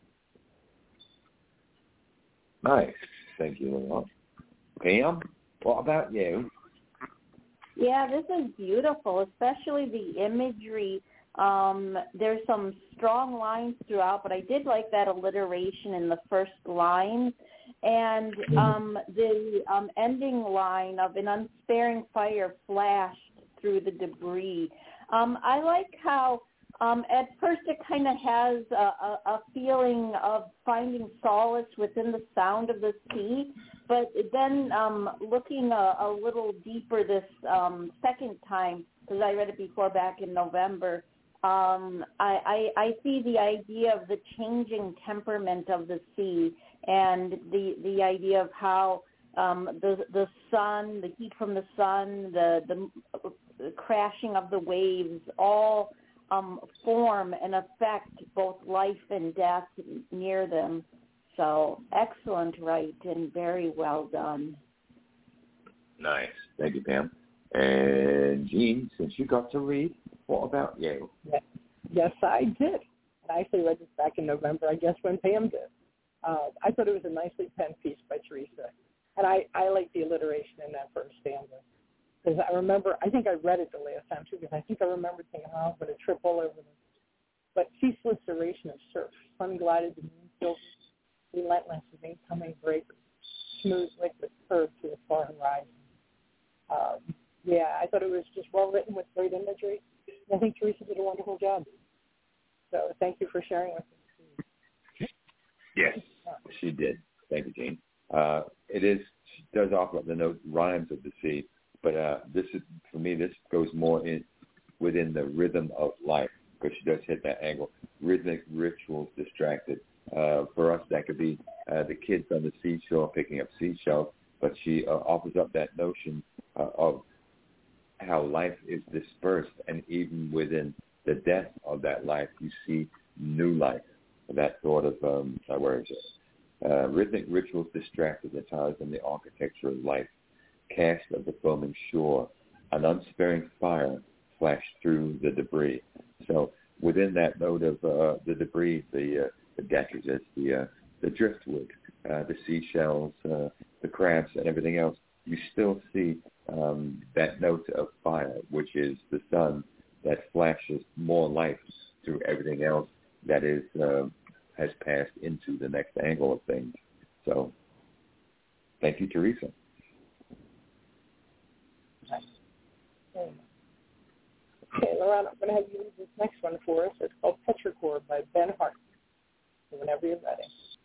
Nice. Thank you, Laurent. Pam, what about you? Yeah, this is beautiful, especially the imagery. Um, there's some strong lines throughout, but I did like that alliteration in the first line. And um, the um, ending line of an unsparing fire flashed through the debris. Um, I like how um, at first it kind of has a, a, a feeling of finding solace within the sound of the sea, but then um, looking a, a little deeper this um, second time, because I read it before back in November, um, I, I, I see the idea of the changing temperament of the sea and the the idea of how um, the the sun, the heat from the sun, the the, the crashing of the waves, all um, form and affect both life and death near them. So excellent, right, and very well done. Nice. Thank you, Pam. And Jean, since you got to read, what about you? Yes, yes I did. I actually read this back in November, I guess, when Pam did. Uh, I thought it was a nicely penned piece by Teresa. And I, I like the alliteration in that first stanza. Because I remember, I think I read it the last time, too, because I think I remember thinking, oh, I'm going to trip all over this. But ceaseless duration of surf, sun glided, the moon silver, relentless of incoming breakers, smooth liquid curve to the far horizon. Um, yeah, I thought it was just well written with great imagery. And I think Teresa did a wonderful job. So thank you for sharing with us. Yes, she did. Thank you, Jean. Uh, it is, she does offer up the note rhymes of the sea, but uh, this is, for me, this goes more in within the rhythm of life, because she does hit that angle. Rhythmic rituals distracted. Uh, for us, that could be uh, the kids on the seashore picking up seashells, but she uh, offers up that notion uh, of how life is dispersed, and even within the death of that life, you see new life. That sort of, um, where is it? Uh, rhythmic rituals distracted the ties in the architecture of life. Cast of the foaming shore, an unsparing fire flashed through the debris. So within that note of uh, the debris, the, uh, the detritus, the, uh, the driftwood, uh, the seashells, uh, the crabs, and everything else, you still see um, that note of fire, which is the sun that flashes more life through everything else that is uh, has passed into the next angle of things. So thank you, Teresa. Okay, Laurent, I'm going to have you read this next one for us. It's called Petrichor by Ben Hart. So whenever you're ready.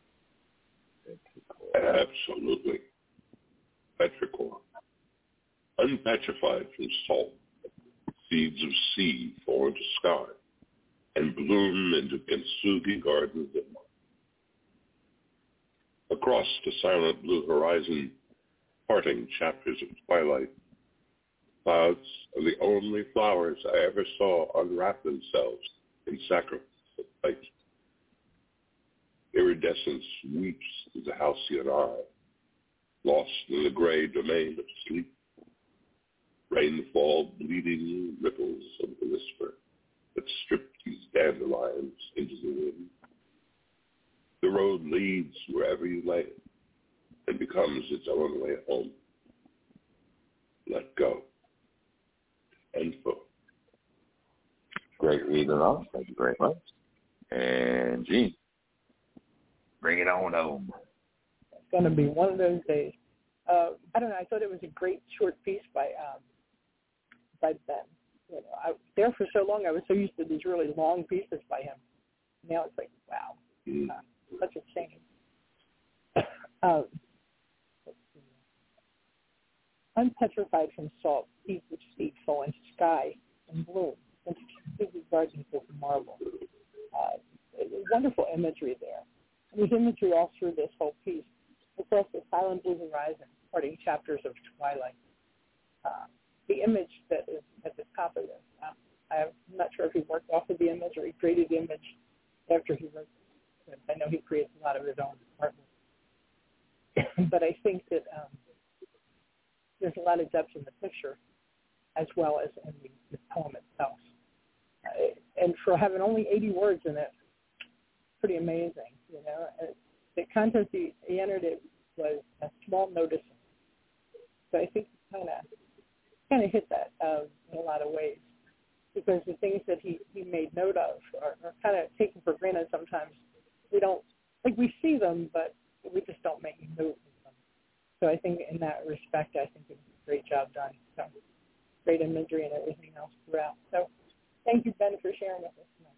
Absolutely. Petrichor. Unpetrified from salt, seeds of sea fall into sky and bloom into kintsugi gardens of mine. Across the silent blue horizon, parting chapters of twilight, clouds are the only flowers I ever saw unwrap themselves in sacrifice of light. Iridescence weeps through the halcyon eye, lost in the gray domain of sleep. Rainfall bleeding ripples of the whisper, that strip these dandelions into the wind. The road leads wherever you lay it and becomes its own way home. Let go. End quote. Great reading off. Thank you very much. And Gene, bring it on home. It's going to be one of those days. Uh, I don't know. I thought it was a great short piece by um, by Ben. You know, I, there for so long, I was so used to these really long pieces by him. Now it's like, wow, Mm. uh, such a shame. um, Unpetrified from salt, seeds which seed fall into sky and bloom, into completely gardens of marble. Uh, wonderful imagery there. And there's imagery all through this whole piece. Across the silent blue horizon, parting chapters of twilight. Uh, the image that is at the top of this, uh, I'm not sure if he worked off of the image or he created the image after he wrote it. I know he creates a lot of his own artwork. But I think that um, there's a lot of depth in the picture as well as in the, the poem itself. Uh, and for having only eighty words in it, pretty amazing, you know. Uh, the contest he, he entered it was a small noticing. So I think he kind of kind of hit that um, in a lot of ways because the things that he, he made note of are, are kind of taken for granted sometimes. We don't, like we see them, but we just don't make note of them. So I think in that respect, I think it was a great job done. So great imagery and everything else throughout. So thank you, Ben, for sharing with us tonight.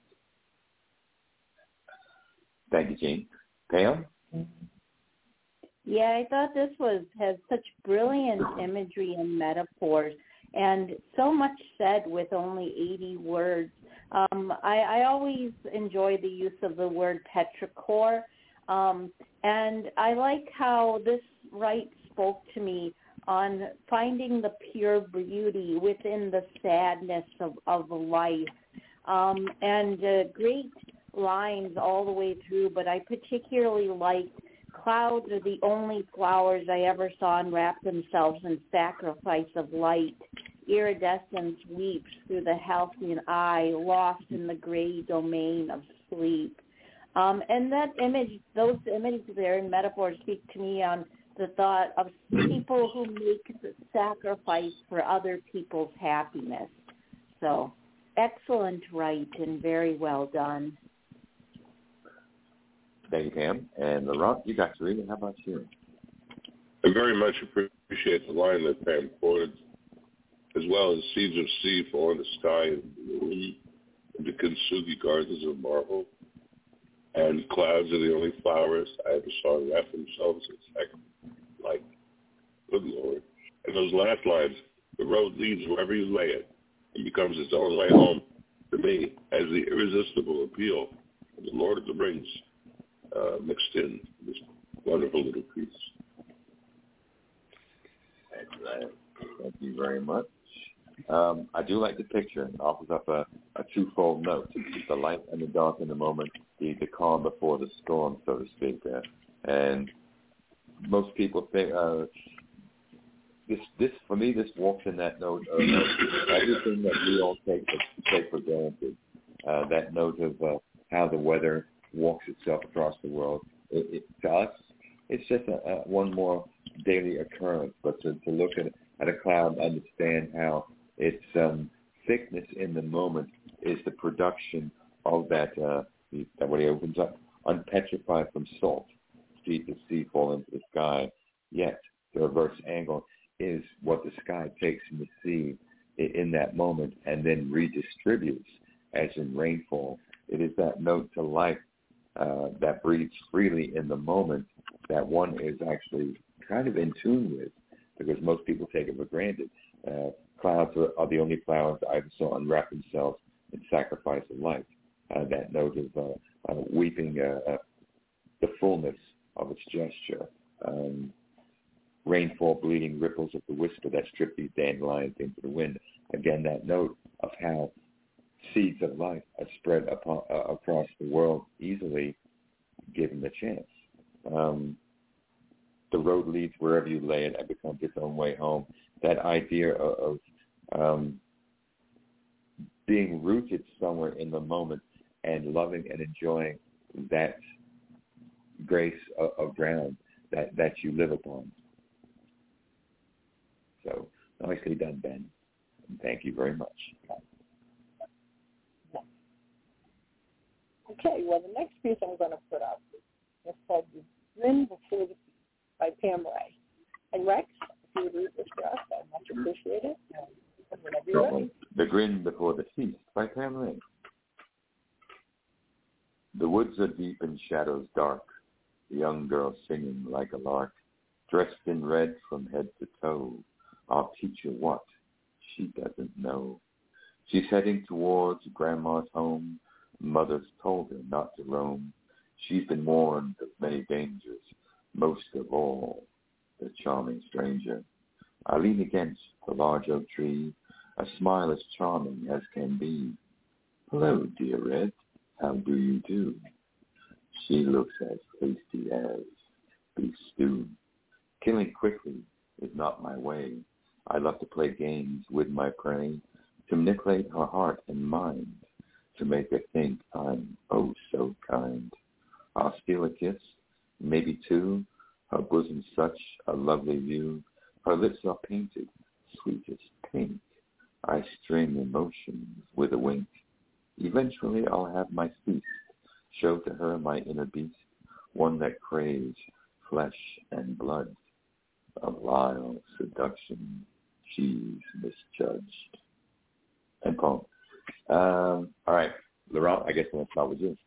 Thank you, Gene. Pam? Mm-hmm. Yeah, I thought this was has such brilliant imagery and metaphors, and so much said with only eighty words. Um, I, I always enjoy the use of the word petrichor, um, and I like how this right spoke to me on finding the pure beauty within the sadness of, of life, um, and uh, great lines all the way through, but I particularly liked clouds are the only flowers I ever saw unwrap themselves in sacrifice of light. Iridescence weeps through the halcyon eye, lost in the gray domain of sleep. Um, and that image, those images there and metaphors speak to me on the thought of people who make the sacrifice for other people's happiness. So, excellent write and very well done. Thank you, Pam. And Laurent, you got to read it. How about you? I very much appreciate the line that Pam quoted, as well as seeds of sea fall in the sky and bloom into kintsugi gardens of marble, and clouds are the only flowers I ever saw wrap themselves in sacrifice. Good Lord. And those last lines, the road leads wherever you lay it and becomes its own way home, to me, as the irresistible appeal of the Lord of the Rings. Uh, mixed in this wonderful little piece. Excellent. Thank you very much. Um, I do like the picture. It offers up a, a twofold note: the light and the dark in the moment, the, the calm before the storm, so to speak. Uh, and most people think uh, this. This for me, this walks in that note of everything that we all take for, take for granted. Uh, that note of uh, how the weather walks itself across the world. It, it, to us, it's just a, a, one more daily occurrence. But to, to look at, at a cloud, understand how its um, thickness in the moment is the production of that. Uh, the, that when he opens up, unpetrified from salt, see the sea fall into the sky. Yet the reverse angle is what the sky takes from the sea in, in that moment and then redistributes as in rainfall. It is that note to life. Uh, that breathes freely in the moment that one is actually kind of in tune with, because most people take it for granted. Uh, clouds are, are the only flowers I ever saw unwrap themselves in sacrifice of life. Uh, that note of uh, uh, weeping uh, uh, the fullness of its gesture. Um, rainfall bleeding ripples of the whisper that strip these dandelions into the wind. Again, that note of how seeds of life are spread upon, uh, across the world easily, given the chance. Um, the road leads wherever you lay it and becomes its own way home. That idea of, of um, being rooted somewhere in the moment and loving and enjoying that grace of, of ground that, that you live upon. So nicely done, Ben. And thank you very much. Okay, well, the next piece I'm going to put up is called The Grin Before the Feast by Pam Ray. And Rex, if you would read this for us, I'd much appreciate it. And whenever you're ready. The Grin Before the Feast by Pam Ray. The woods are deep and shadows dark, the young girl singing like a lark, dressed in red from head to toe. I'll teach her what she doesn't know. She's heading towards Grandma's home. Mother's told her not to roam. She's been warned of many dangers, most of all, the charming stranger. I lean against the large oak tree, a smile as charming as can be. Hello, dear Red, how do you do? She looks as tasty as beef stew. Killing quickly is not my way. I love to play games with my prey, to manipulate her heart and mind, to make her think I'm oh so kind. I'll steal a kiss, maybe two, her bosom such a lovely view. Her lips are painted, sweet as pink. I string emotions with a wink. Eventually I'll have my feast, show to her my inner beast, one that craves flesh and blood. A vile seduction, she's misjudged. And poem. Um, all right, Laurent, I guess we'll start with you.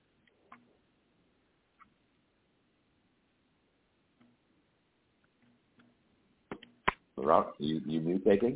Laurent, you, you mute taking?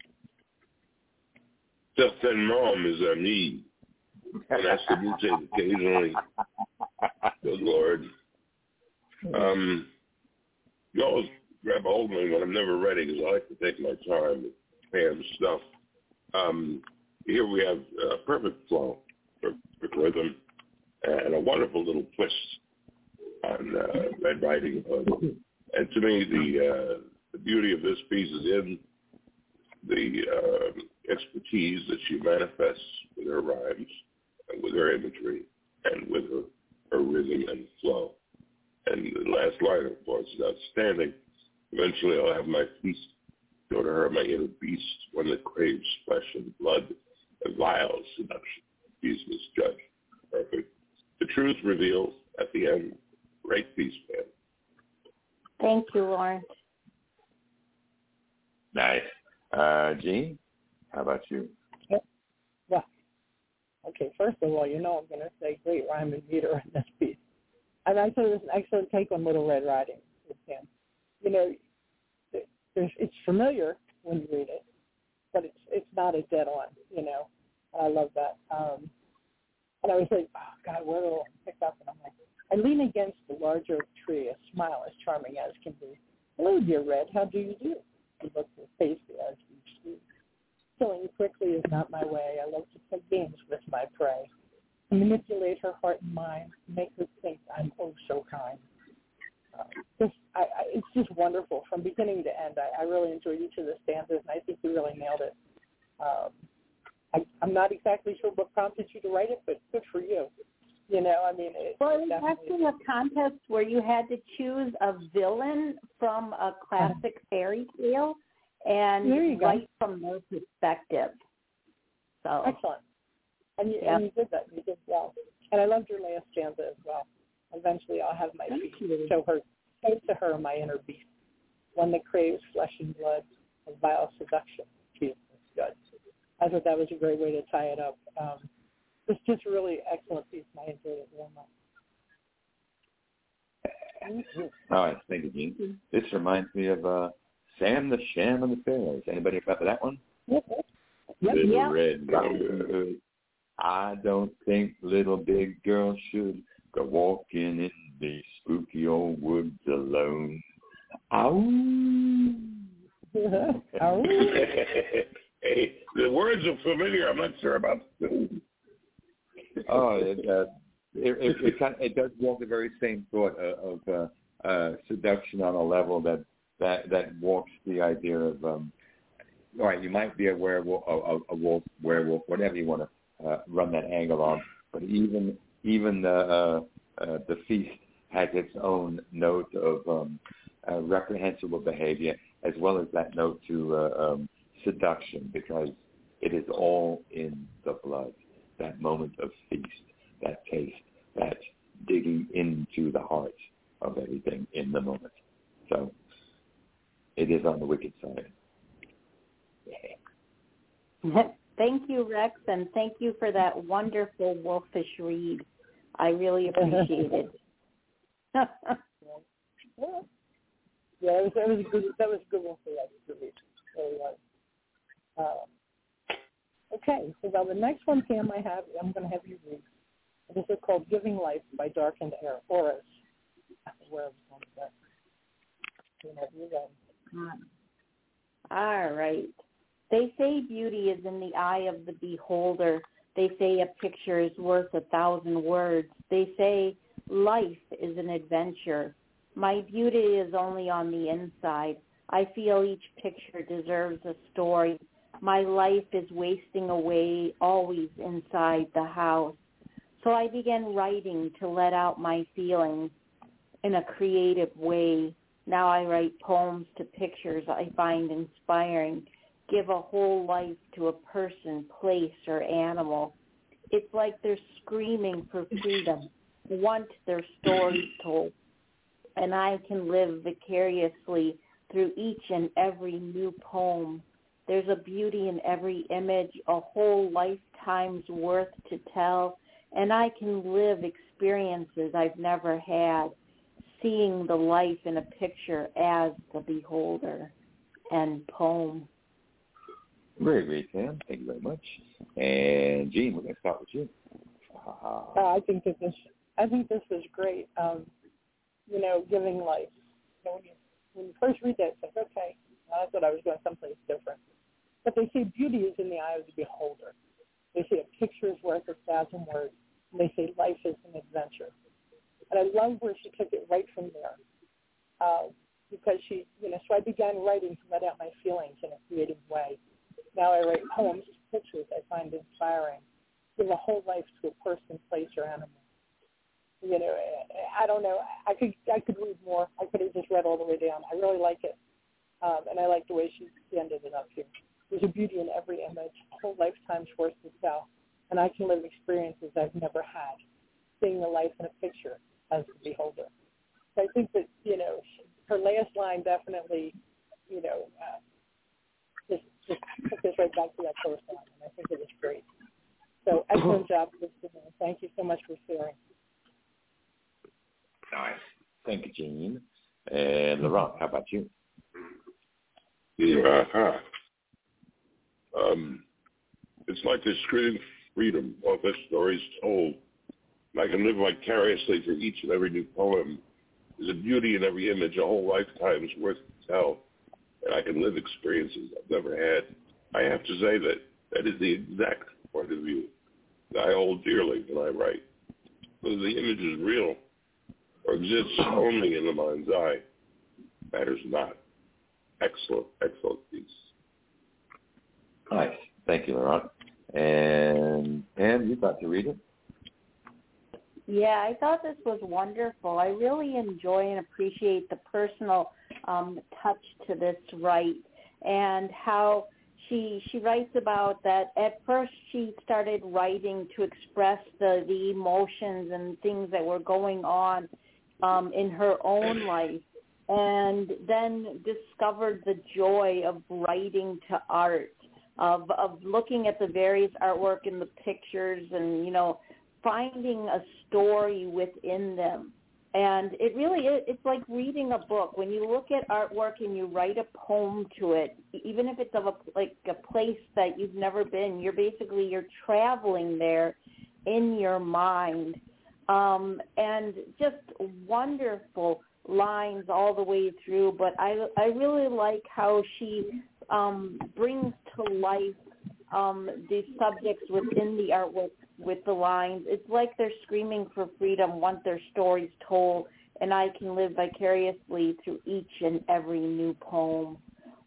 Certainement, mes amis. And that's the mutate occasionally. Good Lord. Um, you always grab a hold of me when I'm never ready because I like to take my time with Pam's stuff. Um, here we have a perfect flow, perfect rhythm, and a wonderful little twist on uh, Red Riding Hood. And to me, the, uh, the beauty of this piece is in the uh, expertise that she manifests with her rhymes, and with her imagery, and with her, her rhythm and flow. And the last line, of course, is outstanding. Eventually I'll have my feast, go to her, my inner beast, one that craves flesh and blood, and vile seduction. She's misjudged. Perfect. The truth revealed at the end. Great piece, man. Thank you, Lawrence. Nice. Uh, Jean, how about you? Well, okay, first of all, you know I'm going to say great rhyme and meter in this piece. And I thought it was an excellent take on Little Red Riding with Pam. You know, there's, it's familiar when you read it, but it's it's not a dead on, you know. I love that. Um, and I was like, oh, God, where will I pick up? And I'm like, I lean against the large oak tree, a smile as charming as can be. Hello, dear Red, how do you do? He looks as tasty as each sweet. Killing quickly is not my way. I love to play games with my prey. To manipulate her heart and mind, make her think I'm oh so kind. Uh, this, I, I, it's just wonderful from beginning to end. I, I really enjoyed each of the stanzas, and I think you really nailed it. Um, I, I'm not exactly sure what prompted you to write it, but good for you. You know, I mean, it, well, it was actually a contest where you had to choose a villain from a classic fairy tale and write from their perspective. So excellent. And you, yep. and you did that. You did well. And I loved your last stanza as well. Eventually I'll have my feet show her, show to her my inner beast, one that craves flesh and blood, of vile seduction. Jesus, good. I thought that was a great way to tie it up. Um, it's just a really excellent piece, and I enjoyed it very much. All right, thank you, Jean. This reminds me of uh, Sam the Sham and the Pharaohs. Anybody remember that one? Yep. Yep. Little yep. Red Riding Hood. I don't think little big girl should go walking in the spooky old woods alone. Ow. Ow. Hey, the words are familiar. I'm not sure about the Oh, it, uh, it, it, it, kind of, it does walk the very same thought of, of uh, uh, seduction on a level that, that, that walks the idea of um, all right, you might be a werewolf, a, a, a wolf, werewolf, whatever you want to uh, run that angle on. But even even the uh, uh, the feast has its own note of um, uh, reprehensible behavior, as well as that note to uh, um, seduction, because it is all in the blood. That moment of feast, that taste, that digging into the heart of everything in the moment. So it is on the wicked side. Yeah. Thank you, Rex, and thank you for that wonderful wolfish read. I really appreciate it. yeah, yeah, it was, it was a good, that was a good one for Rex to read. It really was. Um, okay, so now the next one, Pam, I have, I'm going to have you read. This is called Giving Life by Darkened Auras. Where was one of that? Whenever you're ready. All right. They say beauty is in the eye of the beholder. They say a picture is worth a thousand words. They say life is an adventure. My beauty is only on the inside. I feel each picture deserves a story. My life is wasting away always inside the house. So I began writing to let out my feelings in a creative way. Now I write poems to pictures I find inspiring, give a whole life to a person, place, or animal. It's like they're screaming for freedom, want their stories told, and I can live vicariously through each and every new poem. There's a beauty in every image, a whole lifetime's worth to tell, and I can live experiences I've never had, seeing the life in a picture as the beholder. And poem. Very great, Sam. Thank you very much. And Gene, we're going to start with you. Uh, I think that this, I think this was great. Um, you know, giving life. You know, when you when you first read that, it's like, okay, well, I thought I was going someplace different. But they say beauty is in the eye of the beholder. They say a picture is worth a thousand words. And they say life is an adventure. And I love where she took it right from there. Uh, because she, you know, so I began writing to let out my feelings in a creative way. Now I write poems, pictures I find inspiring. Give a whole life to a person, place, or animal. You know, I don't know. I could I could read more. I could have just read all the way down. I really like it. Um, and I like the way she ended it up here. There's a beauty in every image, a whole lifetime's worth to tell. And I can live experiences I've never had, seeing the life in a picture as the beholder. So I think that, you know, her last line definitely, you know, uh, just, just took us right back to that first line. And I think it was great. So excellent job, Kristen. Thank you so much for sharing. Nice. Thank you, Jean. And Laurent, how about you? Yeah. Uh-huh. Um, it's like this creative freedom of the stories told. And I can live vicariously through each and every new poem. There's a beauty in every image, a whole lifetime's worth to tell. And I can live experiences I've never had. I have to say that that is the exact point of view that I hold dearly when I write. Whether the image is real or exists only in the mind's eye matters not. Excellent, excellent piece. Nice. Thank you, Laurent. And Pam, you got to read it? Yeah, I thought this was wonderful. I really enjoy and appreciate the personal um, touch to this write, and how she she writes about that. At first, she started writing to express the, the emotions and things that were going on um, in her own life, and then discovered the joy of writing to art, of of looking at the various artwork in the pictures, and you know, finding a story within them. And it really is, it's like reading a book. When you look at artwork and you write a poem to it, even if it's of a, like a place that you've never been, you're basically, you're traveling there in your mind. Um, and just wonderful lines all the way through. But I, I really like how she um, brings to life um, the subjects within the artwork with the lines. It's like they're screaming for freedom, want their stories told, and I can live vicariously through each and every new poem.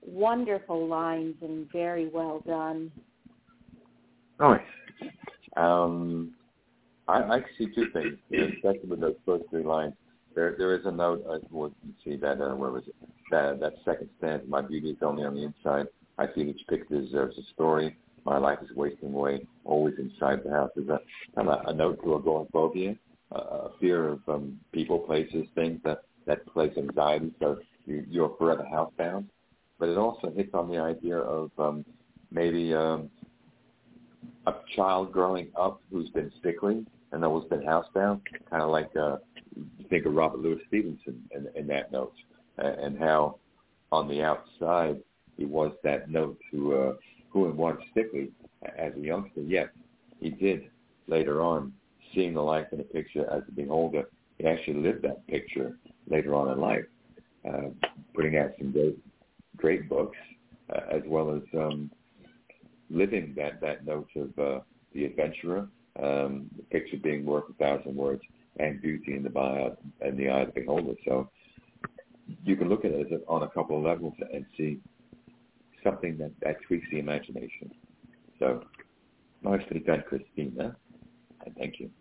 wonderful lines and very well done. Nice. Um, I, I see two things, especially with those first three lines. There, there is a note. Uh, well, you see that. Uh, where was it? That that second stanza. My beauty is only on the inside. I feel each picture deserves a story. My life is wasting away, always inside the house. Is that kind of a note to agoraphobia, uh, a fear of um, people, places, things that that place anxiety. So you, you're forever housebound. But it also hits on the idea of um, maybe um, a child growing up who's been sickly and always been housebound, kind of like uh, you think of Robert Louis Stevenson in, in that note, uh, and how on the outside he was that note to uh, who and was sickly as a youngster. Yet he did later on, seeing the life in a picture as a beholder, he actually lived that picture later on in life, uh, putting out some great, great books, uh, as well as um, living that, that note of uh, the adventurer, um, the picture being worth a thousand words, and beauty in the eye and the eye of the beholder. So you can look at it as a, on a couple of levels and see something that, that tweaks the imagination. So nicely done, Christina, and thank you.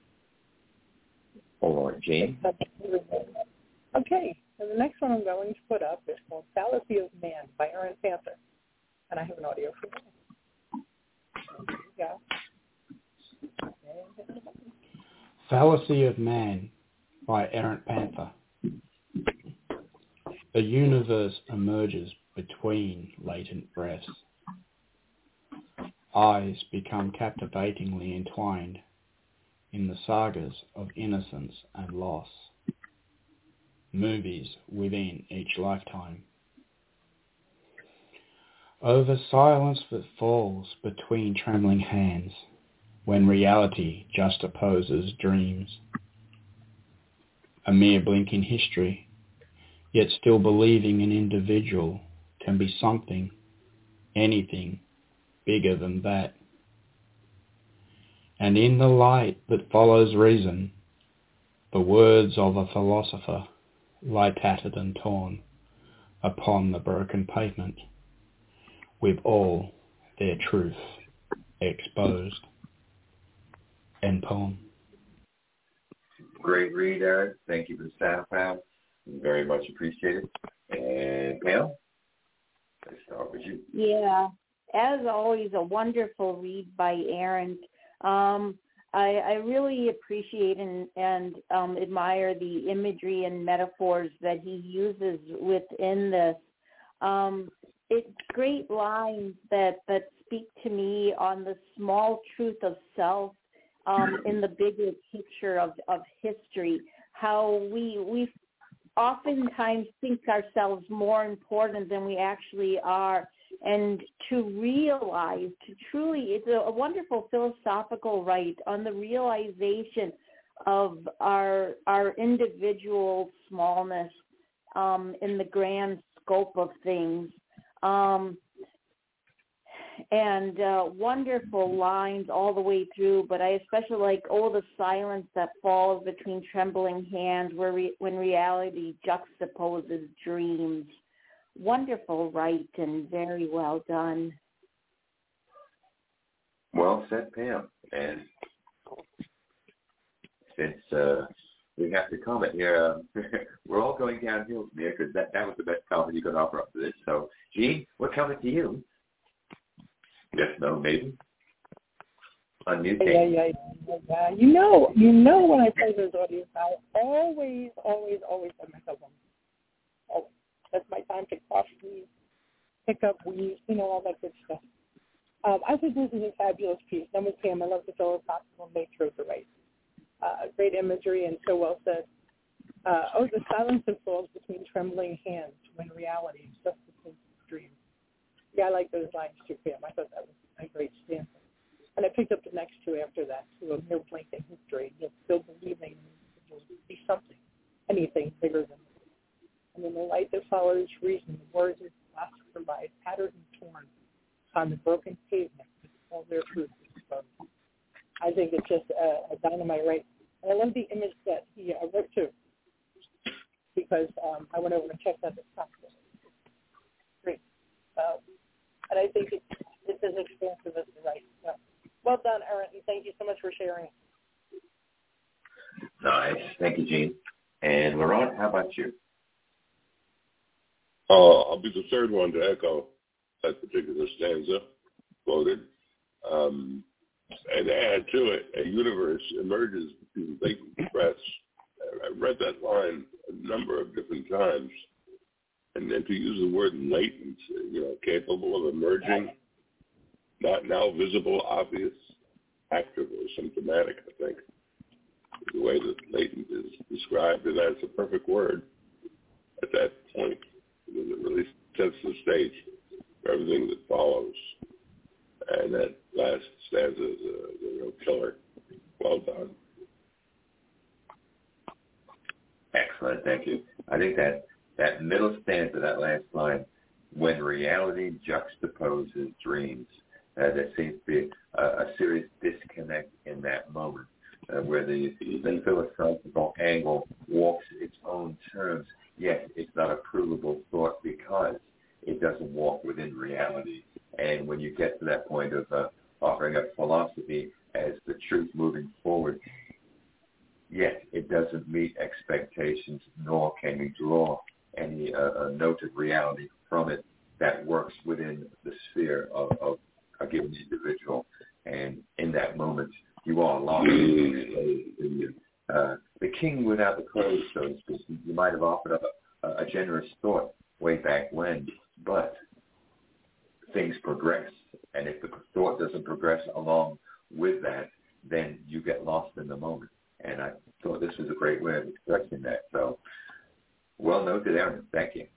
All right, Jane. Okay, so the next one I'm going to put up is called Fallacy of Man by Aaron Panther, and I have an audio for you. There you go. Fallacy of Man by Errant Panther. A universe emerges between latent breaths. Eyes become captivatingly entwined in the sagas of innocence and loss. Movies within each lifetime. Over silence that falls between trembling hands, when reality juxtaposes dreams. A mere blink in history, yet still believing an individual can be something, anything, bigger than that. And in the light that follows reason, the words of a philosopher lie tattered and torn upon the broken pavement, with all their truth exposed. End poem. Great read, Eric. Thank you for the sound file. Very much appreciated. And Pam, let's start with you. Yeah, as always, a wonderful read by Aaron. Um, I, I really appreciate and, and um, admire the imagery and metaphors that he uses within this. Um, it's great lines that, that speak to me on the small truth of self um, in the bigger picture of, of history, how we we oftentimes think ourselves more important than we actually are. And to realize, to truly, it's a, a wonderful philosophical right on the realization of our our individual smallness um, in the grand scope of things. Um, and uh, wonderful lines all the way through, but I especially like, oh, the silence that falls between trembling hands where re- when reality juxtaposes dreams. Wonderful right and very well done. Well said, Pam. And since uh, we have to comment here, uh, we're all going downhill from here because that, that was the best comment you could offer up to this. So, Gene, what comment to you? Yes, no, maybe? Unmute. Yeah, yeah, yeah, yeah. You know, you know when I play those audios, I always, always, always have myself on. Always. That's my time to coffee, pick up weeds, you know, all that good stuff. Um, I think this is a fabulous piece. Number Pam, I love the philosophical nature of the right. Uh, great imagery and so well said. Uh, oh, the silence that falls between trembling hands when reality is just a dream. Yeah, I like those lines too, Pam. I thought that was a great stanza. And I picked up the next two after that, too, a mere blink in history, yet still believing it will be something, anything bigger than it. And in the light that follows reason, the words of the philosopher lie tattered and torn upon the broken pavement with all their truth exposed. I think it's just a, a dynamite right. And I love the image that he uh, wrote too, because um, I went over and checked out the top. Great. about. And I think it, it's as expansive as the right. So, well done, Aaron, and thank you so much for sharing. Nice. Thank you, Gene. And Laurent, how about you? Uh, I'll be the third one to echo that particular stanza quoted. Um, and add to it, a universe emerges between latent breaths. I read that line a number of different times. And then to use the word latent, you know, capable of emerging, not now visible, obvious, active, or symptomatic, I think, the way that latent is described. And that's a perfect word at that point, because it really sets the stage for everything that follows. And that last stanza is a, a real killer. Well done. Excellent, thank you. I think that that middle stanza, that last line, when reality juxtaposes dreams, uh, there seems to be a, a serious disconnect in that moment, uh, where the, the philosophical angle walks its own terms. Yes, it's not a provable thought because it doesn't walk within reality. And when you get to that point of uh, offering up philosophy as the truth moving forward, yes, it doesn't meet expectations, nor can you draw any uh, a note of reality from it that works within the sphere of, of a given individual. And in that moment, you are lost in the, uh, the king without the clothes, so to speak. You might have offered up a, a generous thought way back when, but things progress, and if the thought doesn't progress along with that, then you get lost in the moment. And I thought this was a great way of expressing that. So, well noted, Aaron. Thank you.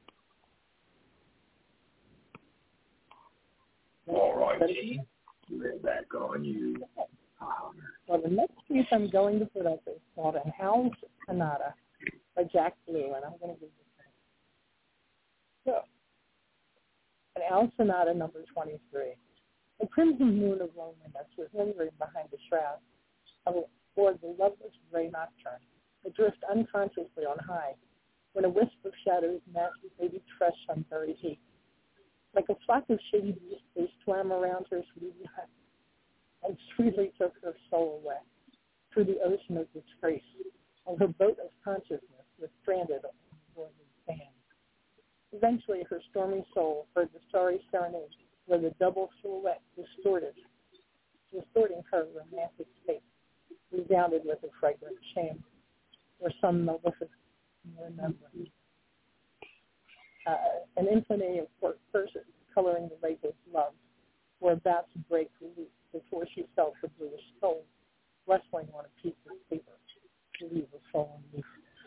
All right, Gene. We're back on you. Well, the next piece I'm going to put up is called An Owl's Sonata by Jack Blue, and I'm going to give you so. An Owl Sonata number twenty-three. The crimson moon of loneliness was lingering behind the shroud aboard the loveless gray nocturne. It drift unconsciously on high when a wisp of shadows met baby fresh on buried heat. Like a flock of shady beasts, they swam around her sleepy hut and sweetly took her soul away through the ocean of disgrace, while her boat of consciousness was stranded on the boiling sand. Eventually, her stormy soul heard the starry serenade where the double silhouette distorted, distorting her romantic state, resounded with a fragrant shame, or some maleficent remembrance. Uh, an infinity of curses coloring the lake of love were about to break loose before she felt her bluish soul wrestling on a piece of paper to leave a fallen leaf.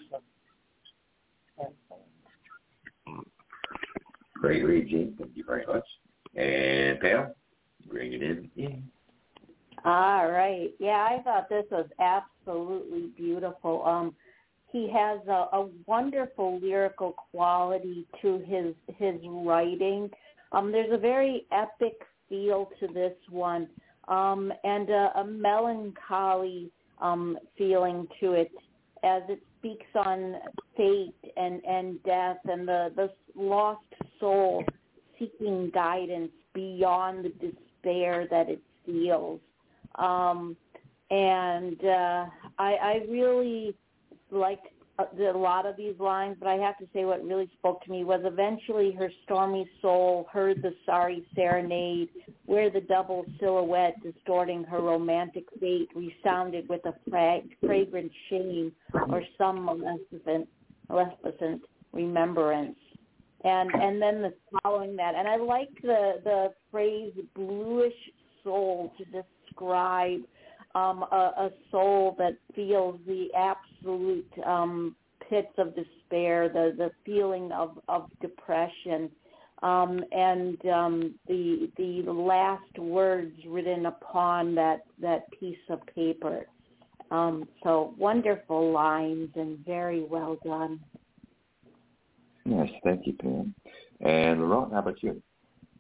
And so Great read, Gene. Thank you very much. And Pam, bring it in. Yeah. All right. Yeah, I thought this was absolutely beautiful. Um, he has a, a wonderful lyrical quality to his his writing. Um, there's a very epic feel to this one, um, and a, a melancholy um, feeling to it, as it speaks on fate and, and death and the, the lost soul seeking guidance beyond the despair that it feels. Um, and uh, I, I really liked a lot of these lines, but I have to say what really spoke to me was eventually her stormy soul heard the sorry serenade where the double silhouette distorting her romantic fate resounded with a fra- fragrant shame or some maleficent, maleficent remembrance. And and then the following that, and I like the, the phrase bluish soul to describe Um, a, a soul that feels the absolute um, pits of despair, the, the feeling of, of depression, um, and um, the the last words written upon that, that piece of paper. Um, so wonderful lines and very well done. Yes, thank you, Pam. And Laurent, how about you?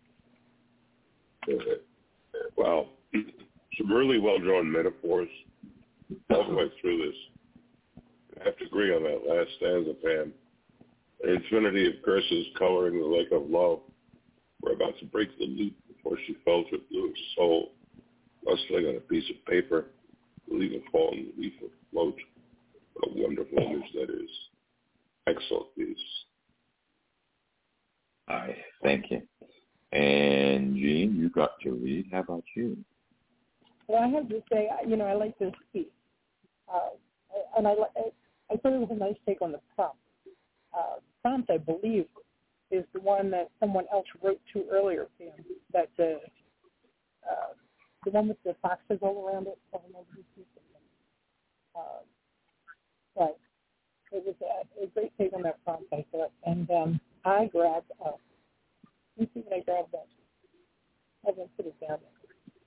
Wow. Some really well-drawn metaphors all the way through this. I have to agree on that last stanza, Pam. An infinity of curses coloring the lake of love, were about to break the loop before she felt her blue soul rustling on a piece of paper, leave a fallen leaf afloat. What a wonderful image that is. Excellent piece. All right, thank you. And Jean, you got to read. How about you? Well, I have to say, you know, I like this piece. Uh, and I, I thought it was a nice take on the prompt. Uh, prompt, I believe, is the one that someone else wrote to earlier, Pam, that uh, uh, the one with the foxes all around it. I don't remember who piece it was. Uh, but it was a, a great take on that prompt, I thought. And um, I grabbed up. Let me see what I grabbed up. I didn't put it down there.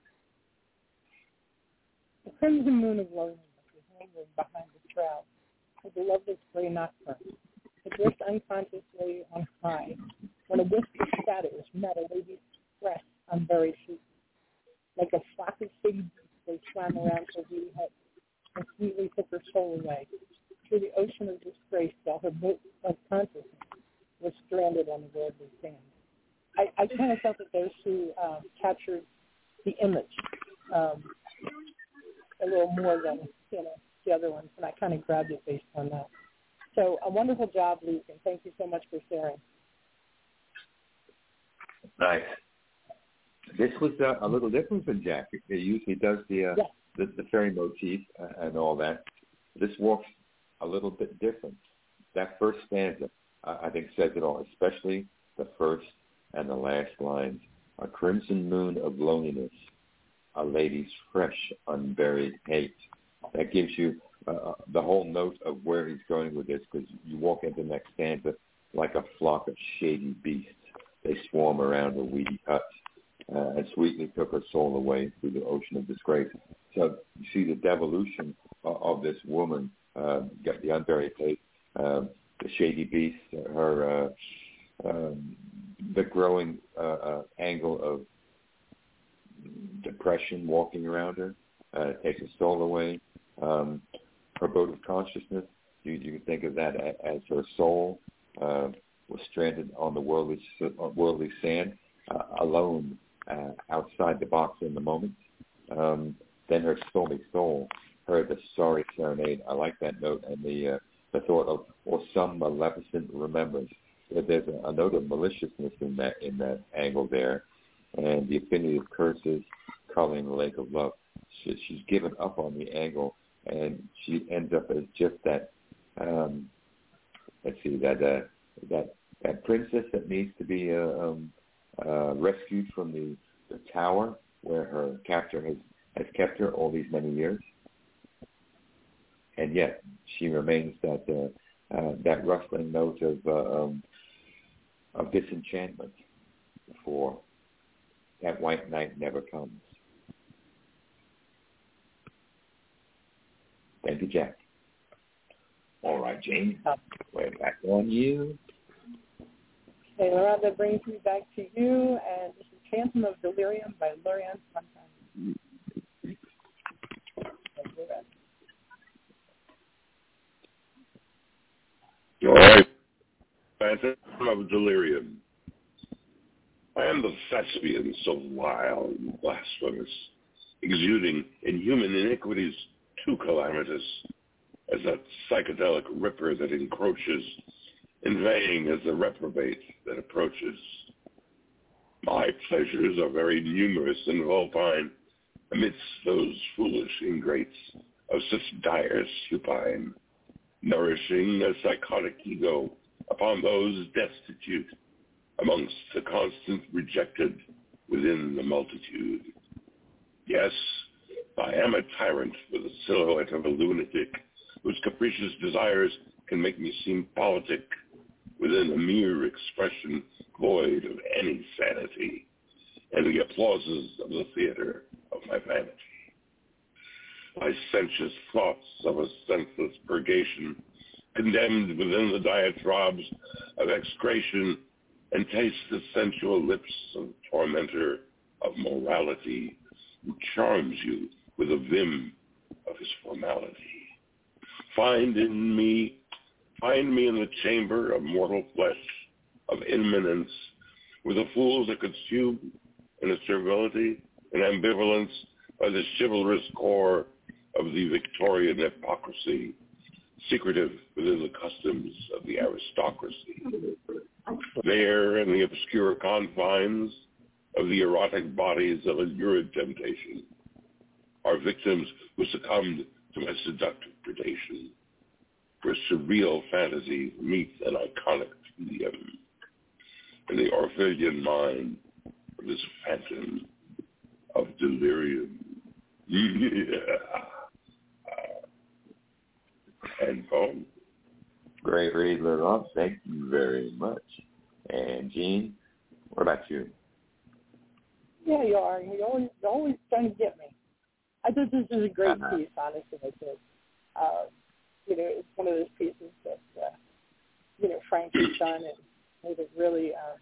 The crimson moon of loneliness is lingering behind the shroud, with the loveless gray nocturne. It drifts unconsciously on high, when a wisp of shadows met a lady's breast on buried feet. Like a flock of city beasts, they swam around her weedy head and sweetly took her soul away through the ocean of disgrace, while her boat of consciousness was stranded on the worldly sand. I, I kind of felt that those two um, captured the image um, a little more than, you know, the other ones, and I kind of grabbed it based on that. So a wonderful job, Luke, and thank you so much for sharing. Nice. This was uh, a little different from Jack. He usually does the uh, yes. the, the fairy motif uh, and all that. This walks a little bit different. That first stanza, uh, I think, says it all, especially the first and the last lines. A crimson moon of loneliness, a lady's fresh, unburied hate. That gives you uh, the whole note of where he's going with this, because you walk into the next stanza like a flock of shady beasts. They swarm around her weedy huts uh, and sweetly took her soul away through the ocean of disgrace. So you see the devolution of, of this woman, uh, got the unburied hate, uh, the shady beasts, her, uh, um, the growing uh, uh, angle of depression walking around her, uh, takes her soul away. Um, her boat of consciousness, you, you can think of that as, as her soul uh, was stranded on the worldly, worldly sand, uh, alone uh, outside the box in the moment. Um, then her stormy soul heard the sorry serenade. I like that note, and the uh, the thought of, or some maleficent remembrance. There's a, a note of maliciousness in that in that angle there, and the affinity of curses coloring the lake of love. She, she's given up on the angle, and she ends up as just that. Um, let's see, that uh, that that princess that needs to be uh, um, uh, rescued from the, the tower where her captor has, has kept her all these many years, and yet she remains that uh, uh, that rustling note of uh, um, of disenchantment for that white night never comes. Thank you, Jack. All right, Jane, we're back on you. Okay, Laura, that brings me back to you, and this is Phantom of Delirium by Lorianne Fontaine. All right. Phantom of Delirium. I am the thespian so wild and blasphemous, exuding inhuman iniquities too calamitous, as that psychedelic ripper that encroaches, inveighing as the reprobate that approaches. My pleasures are very numerous and vulpine, amidst those foolish ingrates of such dire supine, nourishing a psychotic ego upon those destitute, amongst the constant rejected within the multitude. Yes, I am a tyrant with the silhouette of a lunatic, whose capricious desires can make me seem politic, within a mere expression void of any sanity, and the applauses of the theater of my vanity. Licentious thoughts of a senseless purgation, condemned within the diatribes of execration, and taste the sensual lips of tormentor of morality, who charms you with the vim of his formality. Find in me, find me in the chamber of mortal flesh, of immanence, were the fools that consumed in a servility and ambivalence by the chivalrous core of the Victorian hypocrisy, secretive within the customs of the aristocracy. There, in the obscure confines of the erotic bodies of allured temptation, are victims who succumbed to my seductive predation, where surreal fantasy meets an iconic tedium in the Orphean mind of this phantom of delirium. Yeah. And poem. Great read, Laurent. Thank you very much. And Jean, what about you? Yeah, you are. You're always, you're always trying to get me. I thought this was a great uh-huh. piece, honestly. I did. Uh, you know, it's one of those pieces that, uh, you know, Frank has done and made it really, uh,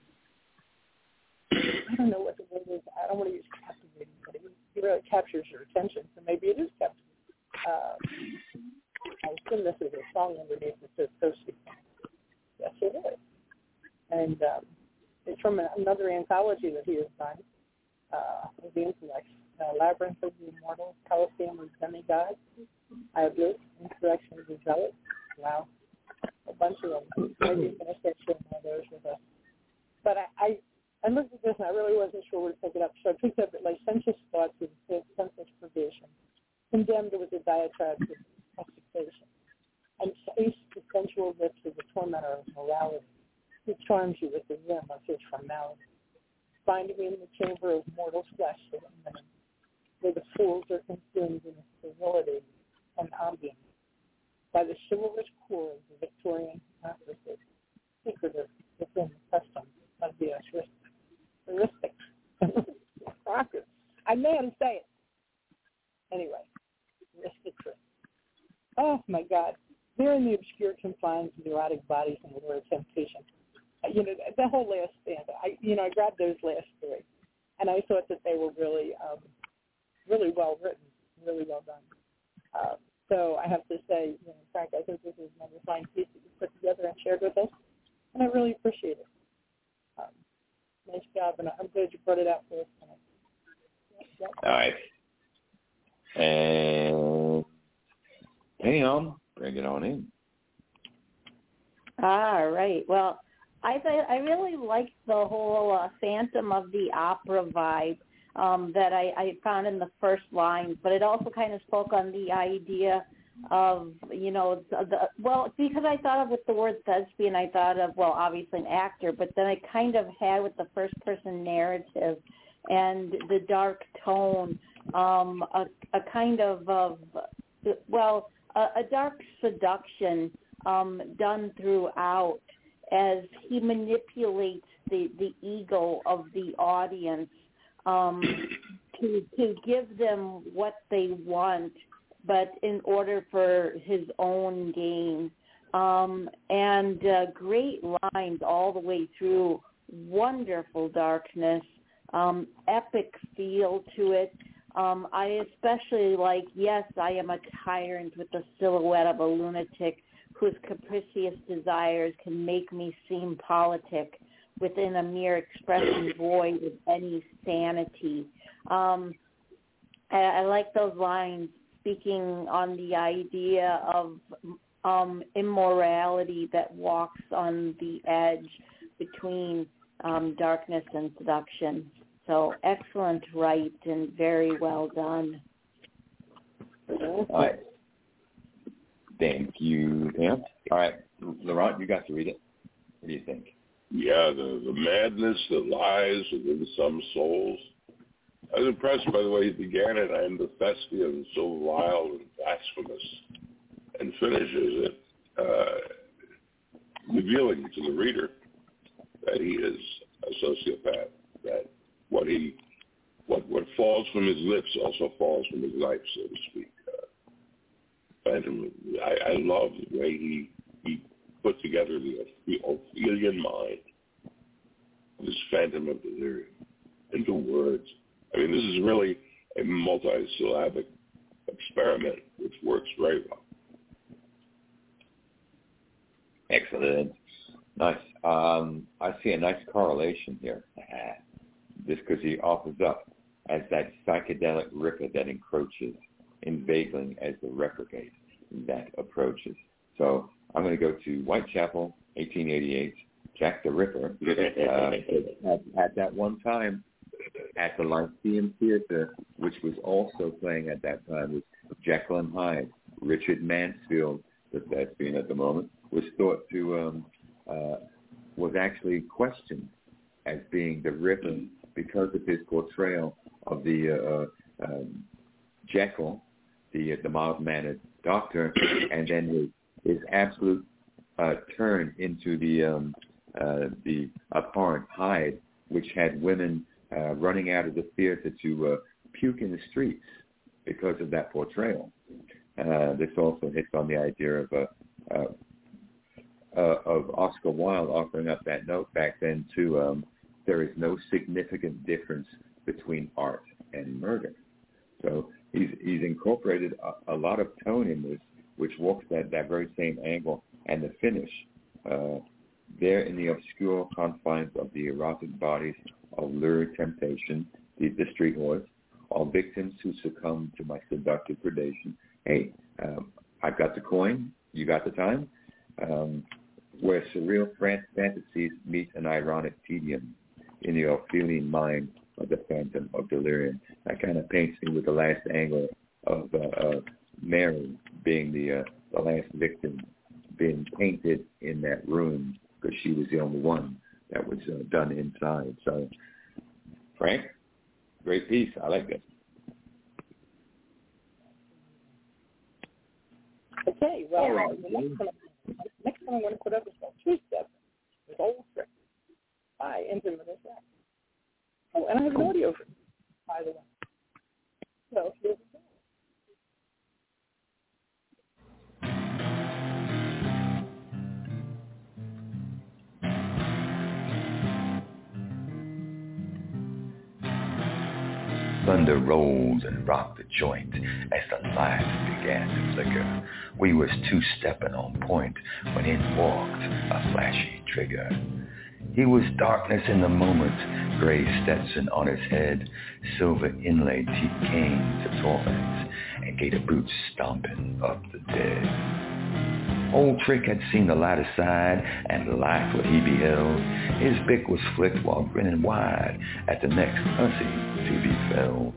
I don't know what the word is. I don't want to use captivating, but he, he really captures your attention. So maybe it is captivating. Uh, I assume this is a song underneath that says Toasty. Yes, it is. And um, it's from another anthology that he has done, uh, of the intellect. Uh, Labyrinth of the Immortals, Coliseum of Demigods, Iblis, Insurrection of the Zealots. Wow. A bunch of them. Maybe you can start sharing one of those with us. But I, I, I looked at this and I really wasn't sure where to pick it up. So I picked up it like sensuous thoughts with senseless perversion, condemned with the diatribes of execution, and taste the sensual lips of the tormentor of morality, who charms you with the rim of his formality, finding me in the chamber of mortal flesh and minute, where the fools are consumed in sterility and ambience, by the chivalrous core of the Victorian hypocrisy, secretive within the custom of the heuristic. I may have to say it. Anyway, heuristic. Oh, my God. They're in the obscure confines of the erotic bodies and the word temptation. Uh, you know, the whole last stanza, I, you know, I grabbed those last three, and I thought that they were really, um, really well written, really well done. Uh, so I have to say, you know, Frank, I think this is another fine piece that you put together and shared with us, and I really appreciate it. Um, nice job, and I'm glad you brought it out for us tonight. Yep, yep. All right. And hang on, bring it on in. All right. Well, I th- I really liked the whole uh, Phantom of the Opera vibe um, that I, I found in the first line, but it also kind of spoke on the idea of, you know, the, the well, because I thought of with the word thespian, I thought of, well, obviously an actor, but then I kind of had with the first-person narrative and the dark tone, um, a, a kind of, of well, a, a dark seduction um, done throughout, as he manipulates the, the ego of the audience um, to to give them what they want, but in order for his own gain. Um, and uh, great lines all the way through, wonderful darkness, um, epic feel to it. Um, I especially like, yes, I am a tyrant with the silhouette of a lunatic, whose capricious desires can make me seem politic within a mere expression void of any sanity. Um, I, I like those lines speaking on the idea of um, immorality that walks on the edge between um, darkness and seduction. So excellent write and very well done. All right. Thank you, Tim. All right, Laurent, you got to read it. What do you think? Yeah, the, the madness that lies within some souls. I was impressed by the way he began it. I am the thespian, so vile and blasphemous, and finishes it, uh, revealing to the reader that he is a sociopath, that what he, what, what falls from his lips also falls from his life, so to speak. Phantom, I, I love the way he, he put together the, the Ophidian mind, this phantom of delirium, into words. I mean, this is really a multi-syllabic experiment, which works very well. Excellent. Nice. Um, I see a nice correlation here. just because he offers up as that psychedelic ripper that encroaches, inveigling as the replicate that approaches. So I'm going to go to Whitechapel, eighteen eighty-eight, Jack the Ripper. Uh, at, at that one time, at the Lyceum Theater, which was also playing at that time, was Jekyll and Hyde. Richard Mansfield, the thespian at the moment, was thought to, um, uh, was actually questioned as being the Ripper because of his portrayal of the uh, um, Jekyll, the, uh, the mild-mannered doctor, and then his, his absolute uh, turn into the um, uh, the abhorrent Hyde, which had women uh, running out of the theater to uh, puke in the streets because of that portrayal. Uh, this also hits on the idea of uh, uh, uh, of Oscar Wilde offering up that note back then too. Um, there is no significant difference between art and murder. So he's he's incorporated a, a lot of tone in this, which walks that, that very same angle, and the finish. Uh, there in the obscure confines of the erotic bodies of lurid temptation, the, the street whores, all victims who succumb to my seductive predation. Hey, um, I've got the coin, you got the time, um, where surreal fantasies meet an ironic tedium in the Ophelian mind of the Phantom of Delirium. That kind of paints me with the last angle of uh, uh, Mary being the, uh, the last victim, being painted in that room because she was the only one that was uh, done inside. So, Frank, great piece. I like this. Okay, well, All right. the next one, next one I want to put up is called Two Step with Old Trick by Ensign Minister. Oh, and I have an audio for you, by the way. So, here's the thing. Thunder rolled and rocked the joint as the lights began to flicker. We was two-stepping on point when in walked a flashy trigger. He was darkness in the moment, gray Stetson on his head, silver inlaid teeth cane to torment, and gator boots stomping up the dead. Old Trick had seen the lighter side and liked what he beheld. His bick was flicked while grinning wide at the next hussy to be felled.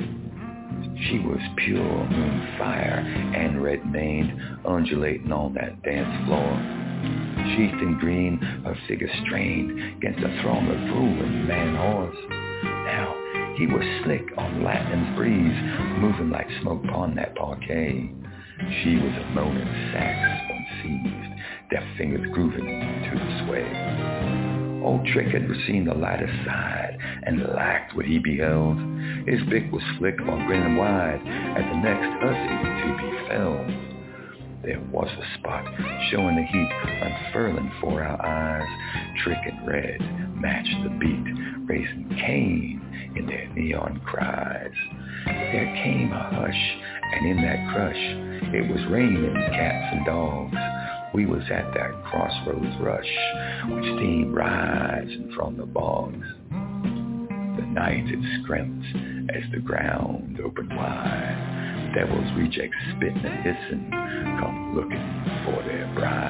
She was pure moon fire and red-maned, undulating on that dance floor. Sheathed in green, her figure strained against a throng of ruling man-horse. Now he was slick on lightning's breeze, moving like smoke upon that parquet. She was a moaning sax unseized, their fingers grooving to the sway. Old Trick had seen the lighter side and liked what he beheld. His bick was flicked while grinning wide at the next hussy to be felled. There was a spot showing the heat unfurling for our eyes. Trick and red matched the beat, raising Cain in their neon cries. There came a hush, and in that crush, it was raining cats and dogs. We was at that crossroads rush, with steam rising from the bogs. The night it scrimped as the ground opened wide. Devils rejects spitting and hissing, come looking for their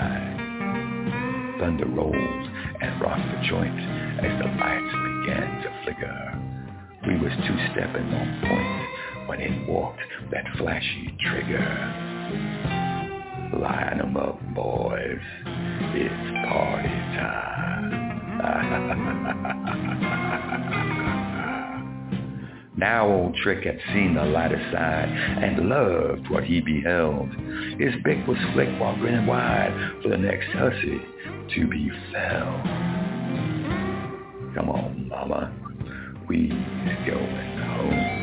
bride. Thunder rolled and rocked the joint as the lights began to flicker. We was two-stepping on point when in walked that flashy trigger. Line 'em up, boys. It's party time. Now Old Trick had seen the lighter side and loved what he beheld. His bick was flicked while grinning wide for the next hussy to be felled. Come on, mama. We's going home.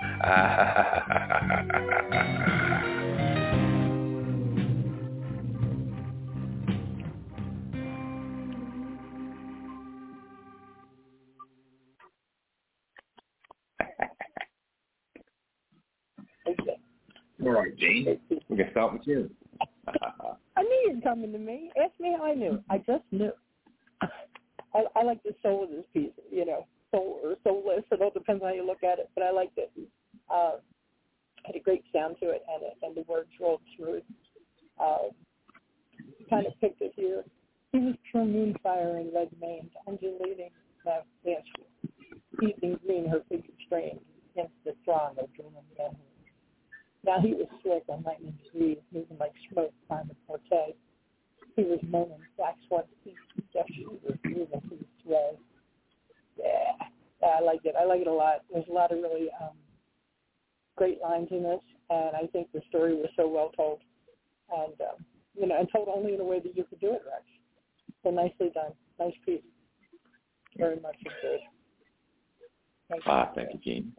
Okay. All right, Gene. We can start with you. I knew you'd coming to me. Ask me how I knew. I just knew. I, I like the soul of this piece, you know. soul or soulless. It all depends on how you look at it, but I liked it. Uh, had a great sound to it, and, it, and the words rolled through it. Uh, kind of picked it here. He was pure moonfire and red maned, undulating that dance. Evening green, her figure strained against the throng of dreaming men. Now he was slick on lightning degrees, moving like smoke behind the forte. He was moaning, Black Swan's feet, Jeff Shooter moving through his sway. Yeah, yeah, I like it. I like it a lot. There's a lot of really um, great lines in this, and I think the story was so well told, and um, you know, and told only in a way that you could do it, Rex. So nicely done. Nice piece. Very much enjoyed. Thank you. Ah, thank you, Gene.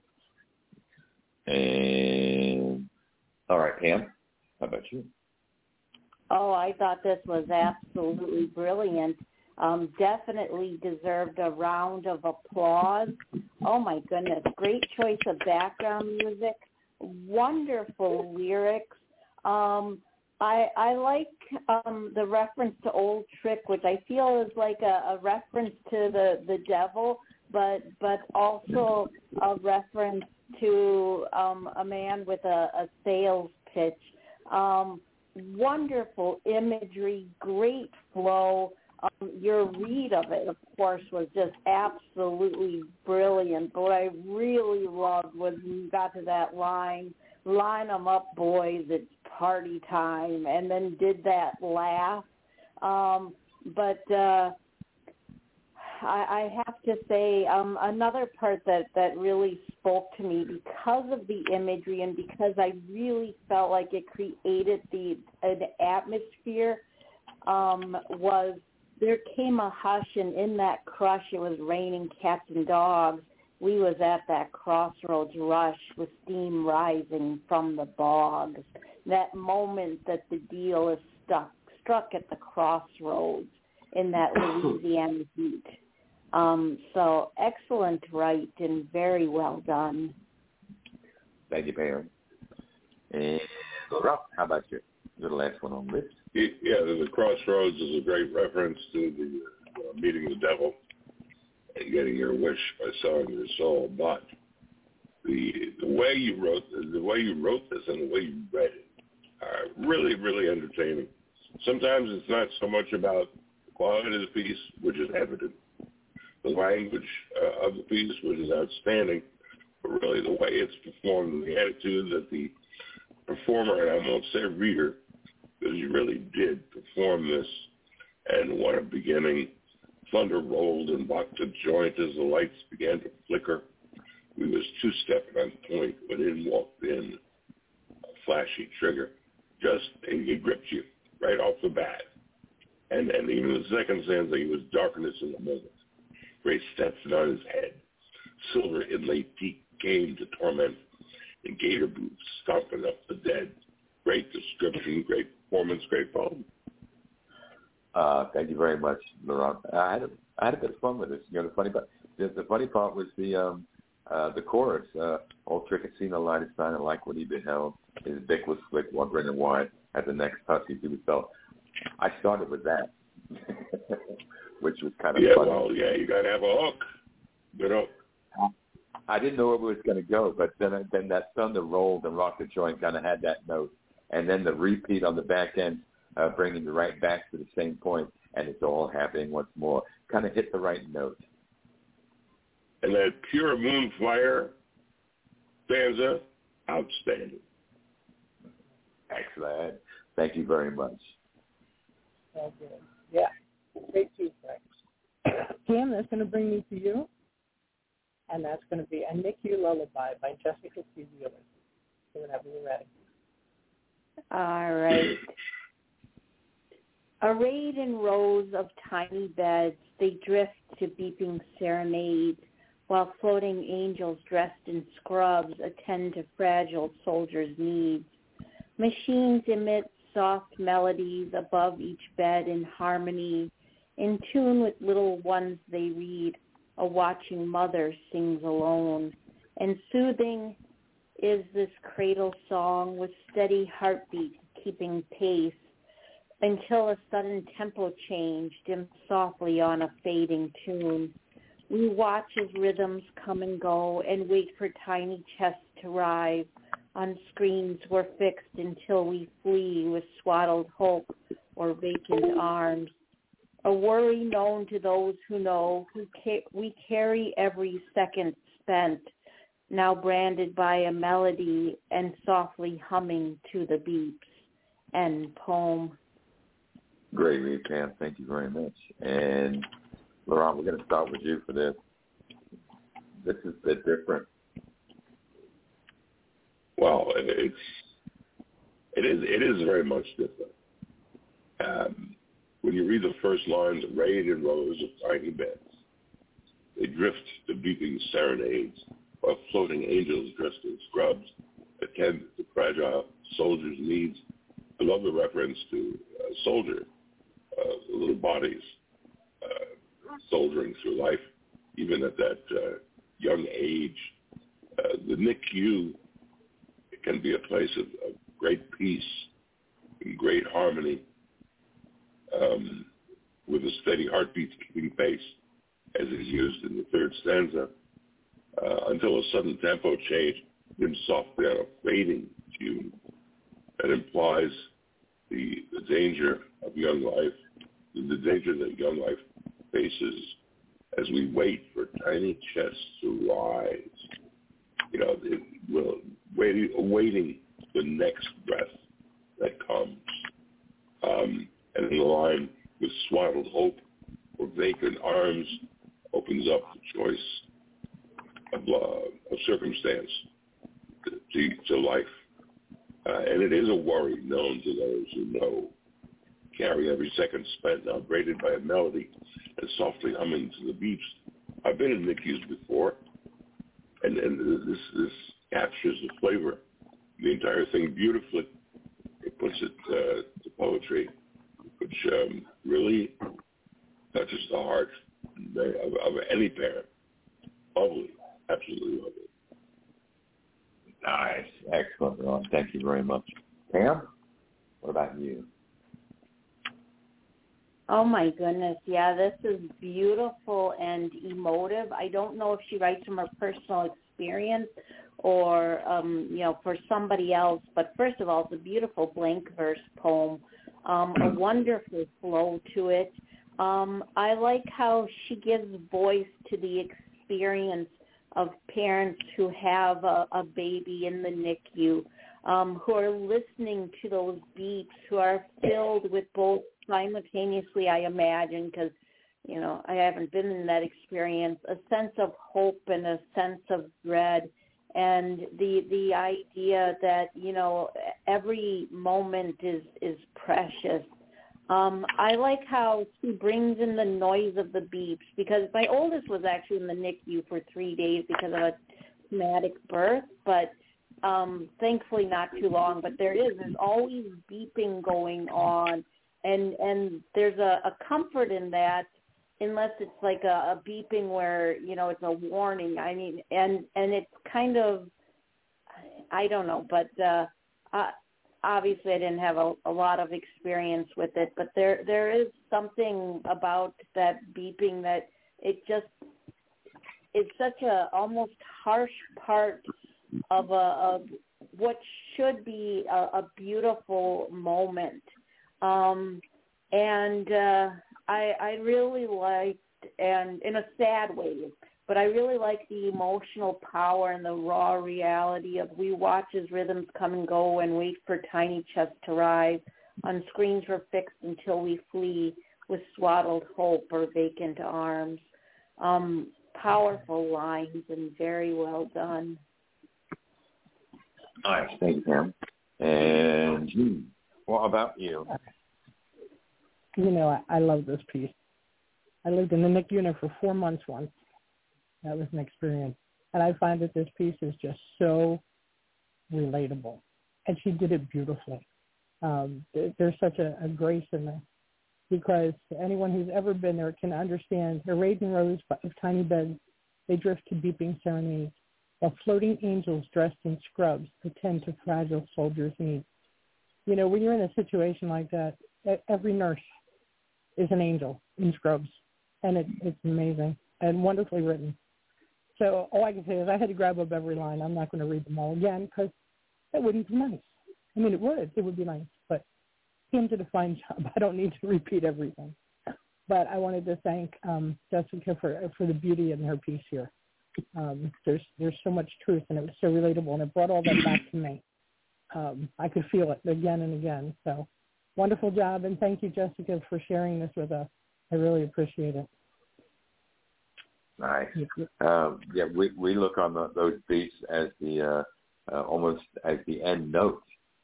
And all right, Pam, how about you? Oh, I thought this was absolutely brilliant. Um, definitely deserved a round of applause. Oh, my goodness. Great choice of background music. Wonderful lyrics. Um, I, I like um, the reference to Old Trick, which I feel is like a, a reference to the, the devil, but but also a reference to um, a man with a, a sales pitch. Um, wonderful imagery, great flow. Um, your read of it, of course, was just absolutely brilliant. But what I really loved was you got to that line, line 'em up, boys, it's party time, and then did that laugh. Um, but uh, I, I have to say um, another part that, that really spoke to me because of the imagery and because I really felt like it created the an atmosphere um, was there came a hush, and in that crush it was raining cats and dogs. We was at that crossroads rush with steam rising from the bogs. That moment that the deal is stuck, struck at the crossroads in that Louisiana heat. Um, so excellent write and very well done. Thank you, Pam. And Rob, how about you? You're the last one on the list. Yeah, the crossroads is a great reference to the uh, meeting the devil and getting your wish by selling your soul. But the the way you wrote the way you wrote this and the way you read it are really, really entertaining. Sometimes it's not so much about the quality of the piece, which is evident, the language uh, of the piece, which is outstanding, but really the way it's performed and the attitude that the performer, and I won't say reader, because you really did perform this, and what a beginning. Thunder rolled and rocked the joint as the lights began to flicker. We was two-stepping on point when in walked in a flashy trigger. Just, and he gripped you right off the bat. And, and even the second stanza, he was darkness in the moment. Gray Stetson on his head. Silver inlaid teeth came to torment. And gator boots stomping up the dead. Great description, great performance, great poem. Uh, thank you very much, Laurent. I had a, I had a bit of fun with this. You know, the funny part, the, the funny part was the um, uh, the chorus. Uh, Old Trick had seen the light of sign and like what he beheld. His dick was slick, wondering why. At the next hussy he was felt. I started with that, which was kind of yeah, funny. well, yeah, you got to have a hook. Good hook. I didn't know where it was going to go, but then then that thunder rolled and rocked the joint kind of had that note, and then the repeat on the back end, uh, bringing you right back to the same point, and it's all happening once more. Kind of hit the right note. And that pure moonfire stanza, outstanding. Excellent. Thank you very much. Thank you. Yeah, great piece, Rex. Pam, that's going to bring me to you. And that's going to be A N I C U Lullaby by Jessica C. Wheeler. So whenever you're ready. All right. Arrayed in rows of tiny beds, they drift to beeping serenades, while floating angels dressed in scrubs attend to fragile soldiers' needs. Machines emit soft melodies above each bed in harmony, in tune with little ones they read. A watching mother sings alone, and soothing is this cradle song with steady heartbeat keeping pace until a sudden tempo change dims softly on a fading tune. We watch as rhythms come and go and wait for tiny chests to rise. On screens we're fixed until we flee with swaddled hope or vacant arms. A worry known to those who know, who ca- we carry every second spent, now branded by a melody and softly humming to the beeps. End poem. Great read, Pam. Thank you very much. And Laurent, we're going to start with you for this. This is a bit different. Well, it's it is it is very much different. Um, when you read the first lines, arrayed in rows of tiny beds, they drift to beeping serenades while floating angels dressed in scrubs attend to fragile soldiers' needs. I love the reference to uh, soldier, uh, little bodies uh, soldiering through life, even at that uh, young age. Uh, the N I C U can be a place of, of great peace and great harmony, um, with a steady heartbeat keeping pace, as is used in the third stanza, uh, until a sudden tempo change then softly on a fading tune that implies the, the danger of young life, the danger that young life faces as we wait for tiny chests to rise. You know, it will, waiting, awaiting the next breath that comes. Um, and in the line, with swaddled hope or vacant arms, opens up the choice of, uh, of circumstance to, to life. Uh, and it is a worry known to those who know. Carry every second spent, now braided by a melody and softly humming to the beeps. I've been in N I C Us before, and, and this, this captures the flavor of the entire thing beautifully. It puts it uh, to poetry, which um, really touches the heart of, of any parent. Lovely, absolutely lovely. Nice. Excellent, Ron. Thank you very much. Pam, what about you? Oh, my goodness. Yeah, this is beautiful and emotive. I don't know if she writes from her personal experience or, um, you know, for somebody else. But first of all, it's a beautiful blank verse poem, um, a wonderful flow to it. Um, I like how she gives voice to the experience of parents who have a, a baby in the N I C U, um, who are listening to those beeps, who are filled with both simultaneously, I imagine, because, you know, I haven't been in that experience, a sense of hope and a sense of dread, and the the idea that, you know, every moment is, is precious. Um, I like how she brings in the noise of the beeps, because my oldest was actually in the N I C U for three days because of a traumatic birth, but um, thankfully not too long. But there is, there's always beeping going on, and and there's a, a comfort in that, unless it's like a, a beeping where, you know, it's a warning. I mean, and, and it's kind of, I don't know, but uh, I, obviously I didn't have a, a lot of experience with it, but there there is something about that beeping that it just, it's such a almost harsh part of a of what should be a, a beautiful moment. Um, and uh, I, I really liked, and in a sad way, but I really like the emotional power and the raw reality of we watch as rhythms come and go and wait for tiny chests to rise. On screens we're fixed until we flee with swaddled hope or vacant arms. Um, powerful lines and very well done. Nice. Thank you, Pam. And hmm, what about you? You know, I, I love this piece. I lived in the N I C U unit for four months once. That was an experience. And I find that this piece is just so relatable. And she did it beautifully. Um, there's such a, a grace in this, because anyone who's ever been there can understand. Arrayed in rows of tiny beds, they drift to beeping serenades, while floating angels dressed in scrubs attend to fragile soldiers' needs. You know, when you're in a situation like that, every nurse is an angel in scrubs, and it, it's amazing. and wonderfully written. So all I can say is I had to grab up every line. I'm not going to read them all again because it wouldn't be nice. I mean, it would. It would be nice, but Kim did a fine job. I don't need to repeat everything. But I wanted to thank um, Jessica for for the beauty in her piece here. Um, there's there's so much truth, and it was so relatable, and it brought all that back to me. Um, I could feel it again and again. So wonderful job, and thank you, Jessica, for sharing this with us. I really appreciate it. Nice. Um, yeah, we we look on the, those beats as the uh, uh, almost as the end note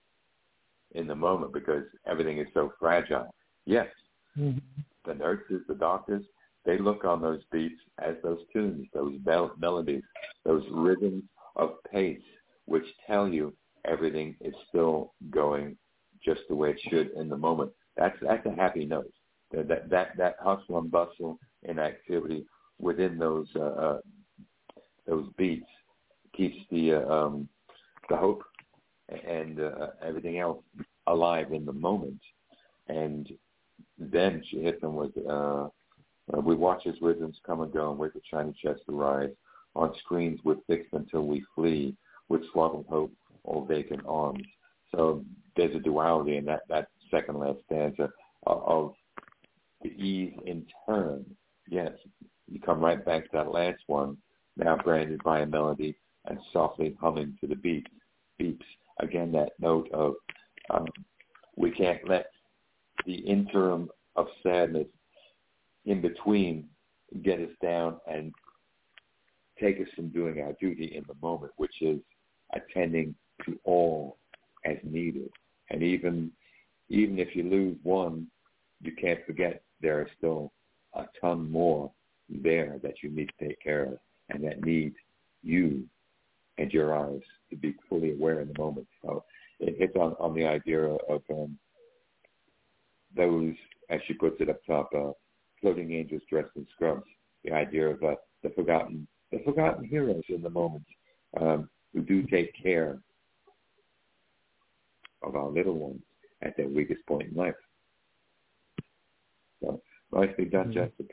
in the moment because everything is so fragile. Yes, mm-hmm. The nurses, the doctors, they look on those beats as those tunes, those mel- melodies, those rhythms of pace, which tell you everything is still going just the way it should in the moment. That's that's a happy note. That that that hustle and bustle and activity within those uh, uh, those beats keeps the uh, um, the hope and uh, everything else alive in the moment. And then she hit them with uh, uh, we watch as rhythms come and go and wait for shiny chest to rise. On screens we're fixed until we flee with swaddled hope or vacant arms. So there's a duality in that, that second last stanza of, of the ease in turn. Yes, you come right back to that last one, now branded by a melody and softly humming to the beat, beeps. Again, that note of um, we can't let the interim of sadness in between get us down and take us from doing our duty in the moment, which is attending to all as needed. And even even if you lose one, you can't forget there are still a ton more there that you need to take care of and that need you and your eyes to be fully aware in the moment. So it hits on, on the idea of um, those, as she puts it up top, uh, floating angels dressed in scrubs, the idea of uh, the forgotten the forgotten heroes in the moment um, who do take care of our little ones at their weakest point in life. So, nicely done, mm-hmm. Jessica.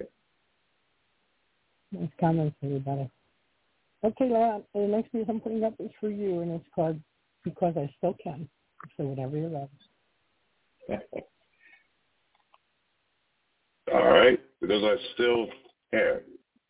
Nice comments, everybody. Okay, Laura, the next piece I'm putting up is for you, and it's called Because I Still Can. So whatever you're ready. All right, because I still can.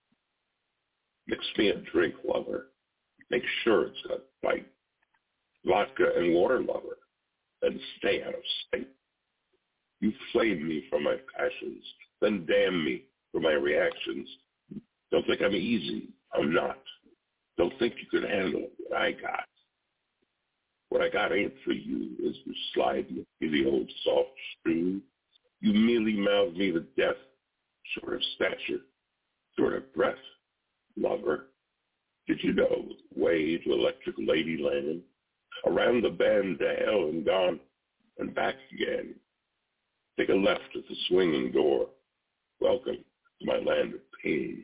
Mix me a drink, lover. Make sure it's got bite. Vodka and water, lover. And stay out of sight. You flame me for my passions, then damn me for my reactions. Don't think I'm easy. I'm not. Don't think you can handle what I got. What I got ain't for you as you slide me through the old soft stream. You merely mouth me to death, short of stature, short of breath, lover. Did you know way to electric ladyland, around the bend to hell and gone, and back again? Take a left at the swinging door. Welcome to my land of pain.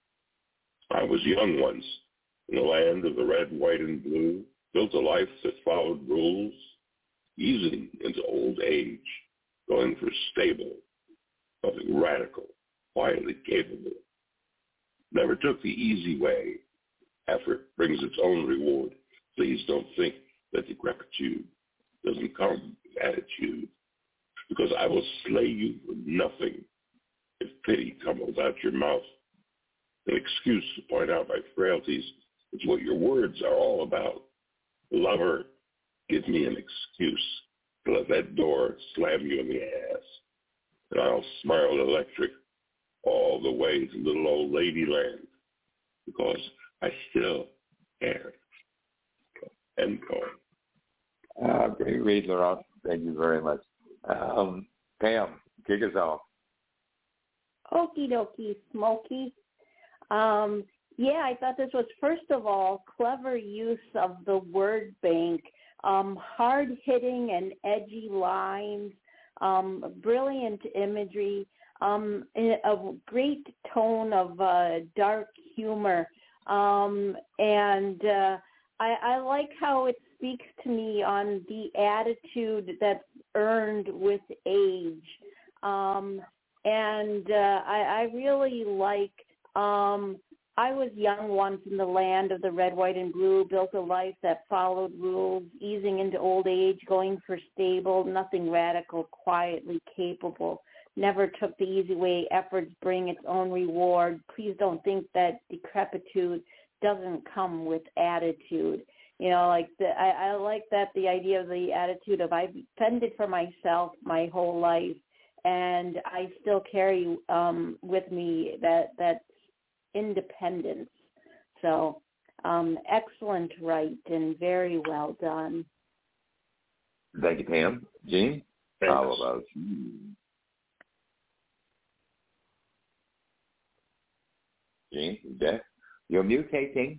I was young once, in the land of the red, white, and blue, built a life that followed rules, easing into old age, going for stable, something radical, quietly capable. Never took the easy way. Effort brings its own reward. Please don't think that decrepitude doesn't come with attitude, because I will slay you for nothing if pity tumbles out your mouth. An excuse to point out my frailties is what your words are all about. Lover, give me an excuse to let that door slam you in the ass, and I'll smile electric all the way to little old ladyland, because I still care. End poem. Uh, great read, Laurent. Thank you very much. Um, Pam, kick us off. Okie dokie, Smokey. Um, yeah, I thought this was, first of all, clever use of the word bank, um, hard-hitting and edgy lines, um, brilliant imagery, um, a great tone of uh, dark humor. Um, and uh, I, I like how it speaks to me on the attitude that's earned with age. Um, and uh, I, I really like Um, I was young once in the land of the red, white, and blue, built a life that followed rules, easing into old age, going for stable, nothing radical, quietly capable. Never took the easy way, efforts bring its own reward. Please don't think that decrepitude doesn't come with attitude. You know, like the, I, I like that, the idea of the attitude of I've fended for myself my whole life, and I still carry um, with me that, that independence. So um, excellent write and very well done. Thank you, Pam. Gene, how about you? Gene, you there? You're mutating.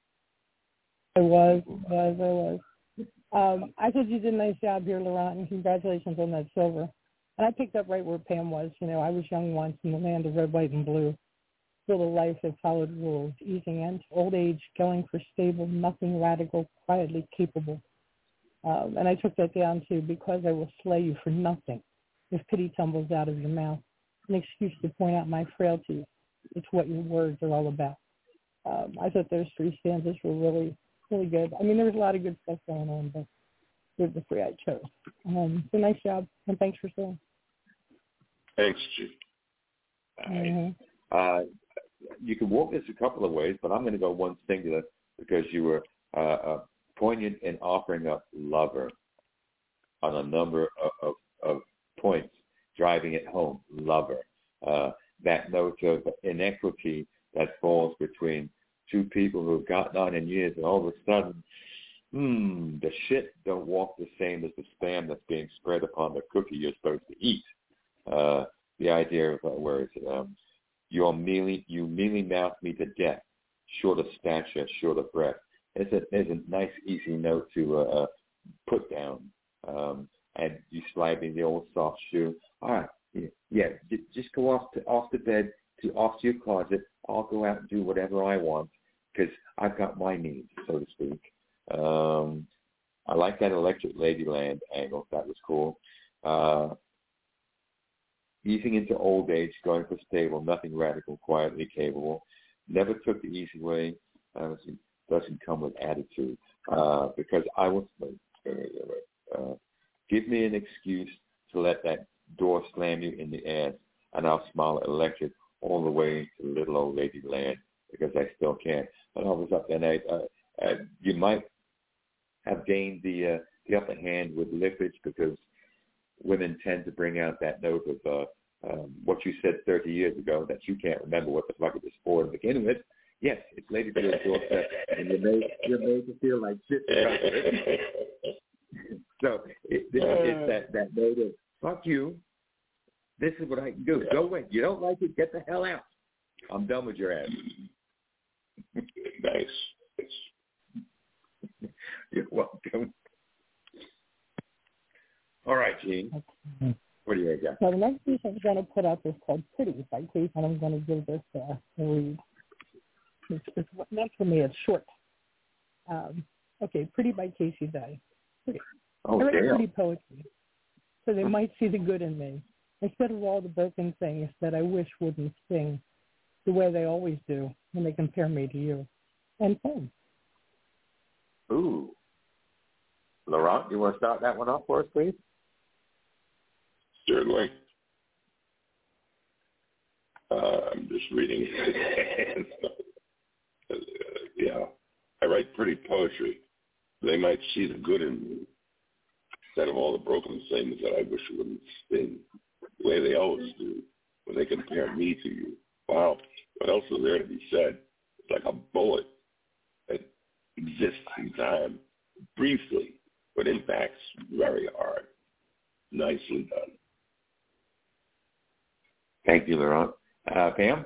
I was, was, I was. Um, I thought you did a nice job here, Laurent, and congratulations on that silver. And I picked up right where Pam was. You know, I was young once in the land of red, white, and blue. Built a life that followed rules, easing into old age, going for stable, nothing radical, quietly capable. Um, and I took that down to because I will slay you for nothing if pity tumbles out of your mouth. An excuse to point out my frailties. It's what your words are all about. Um, I thought those three stanzas were really, really good. I mean, there was a lot of good stuff going on, but they're the three I chose. Um, so nice job, and thanks for saying. Thanks, Chief. Mm-hmm. Uh, you can walk this a couple of ways, but I'm going to go one singular because you were uh, uh, poignant in offering up lover on a number of, of, of points, driving it home, lover. Uh, that note of inequity that falls between two people who've gotten on in years, and all of a sudden, hmm, the shit don't walk the same as the spam that's being spread upon the cookie you're supposed to eat. Uh, the idea of uh, where is it? Um, You're mealy, you mealy mouth me to death, short of stature, short of breath. It's a, it's a nice, easy note to uh, put down. Um, and you slide me the old soft shoe. All right, yeah, yeah just go off to off the bed, to off to your closet. I'll go out and do whatever I want because I've got my needs, so to speak. Um, I like that Electric Ladyland angle. That was cool. Uh, Easing into old age, going for stable, nothing radical, quietly capable. Never took the easy way. Honestly, doesn't come with attitude. Uh, because I was, uh, give me an excuse to let that door slam you in the ass, and I'll smile at Electric all the way to little old lady land because I still can't. And I was up there, and I, uh, uh, you might have gained the uh, the upper hand with Lippage because women tend to bring out that note of uh, um, what you said thirty years ago that you can't remember what the fuck it was for to begin with. Yes, it's Lady Bill's doorstep, and you're made, you're made to feel like shit because of it. So it, it, it's that, that note of, fuck you, this is what I can do. Go away. You don't like it, get the hell out. I'm done with your ass. Nice. You're welcome. All right, Gene. Okay. What do you got? So the next piece I'm going to put up is called Pretty by Casey, and I'm going to give this uh, a read. It's, it's meant for me. It's short. Um, okay, Pretty by Casey Day. Pretty. Oh, I write damn. pretty poetry, so they might see the good in me instead of all the broken things that I wish wouldn't sting the way they always do when they compare me to you. And poem. Ooh. Laurent, you want to start that one off for us, please? Certainly. Uh, I'm just reading it. uh, yeah, I write pretty poetry. They might see the good in me instead of all the broken things that I wish wouldn't sting the way they always do when they compare me to you. Wow, what else is there to be said? It's like a bullet that exists in time briefly, but impacts very hard. Nicely done. Thank you, Laurent. Uh, Pam?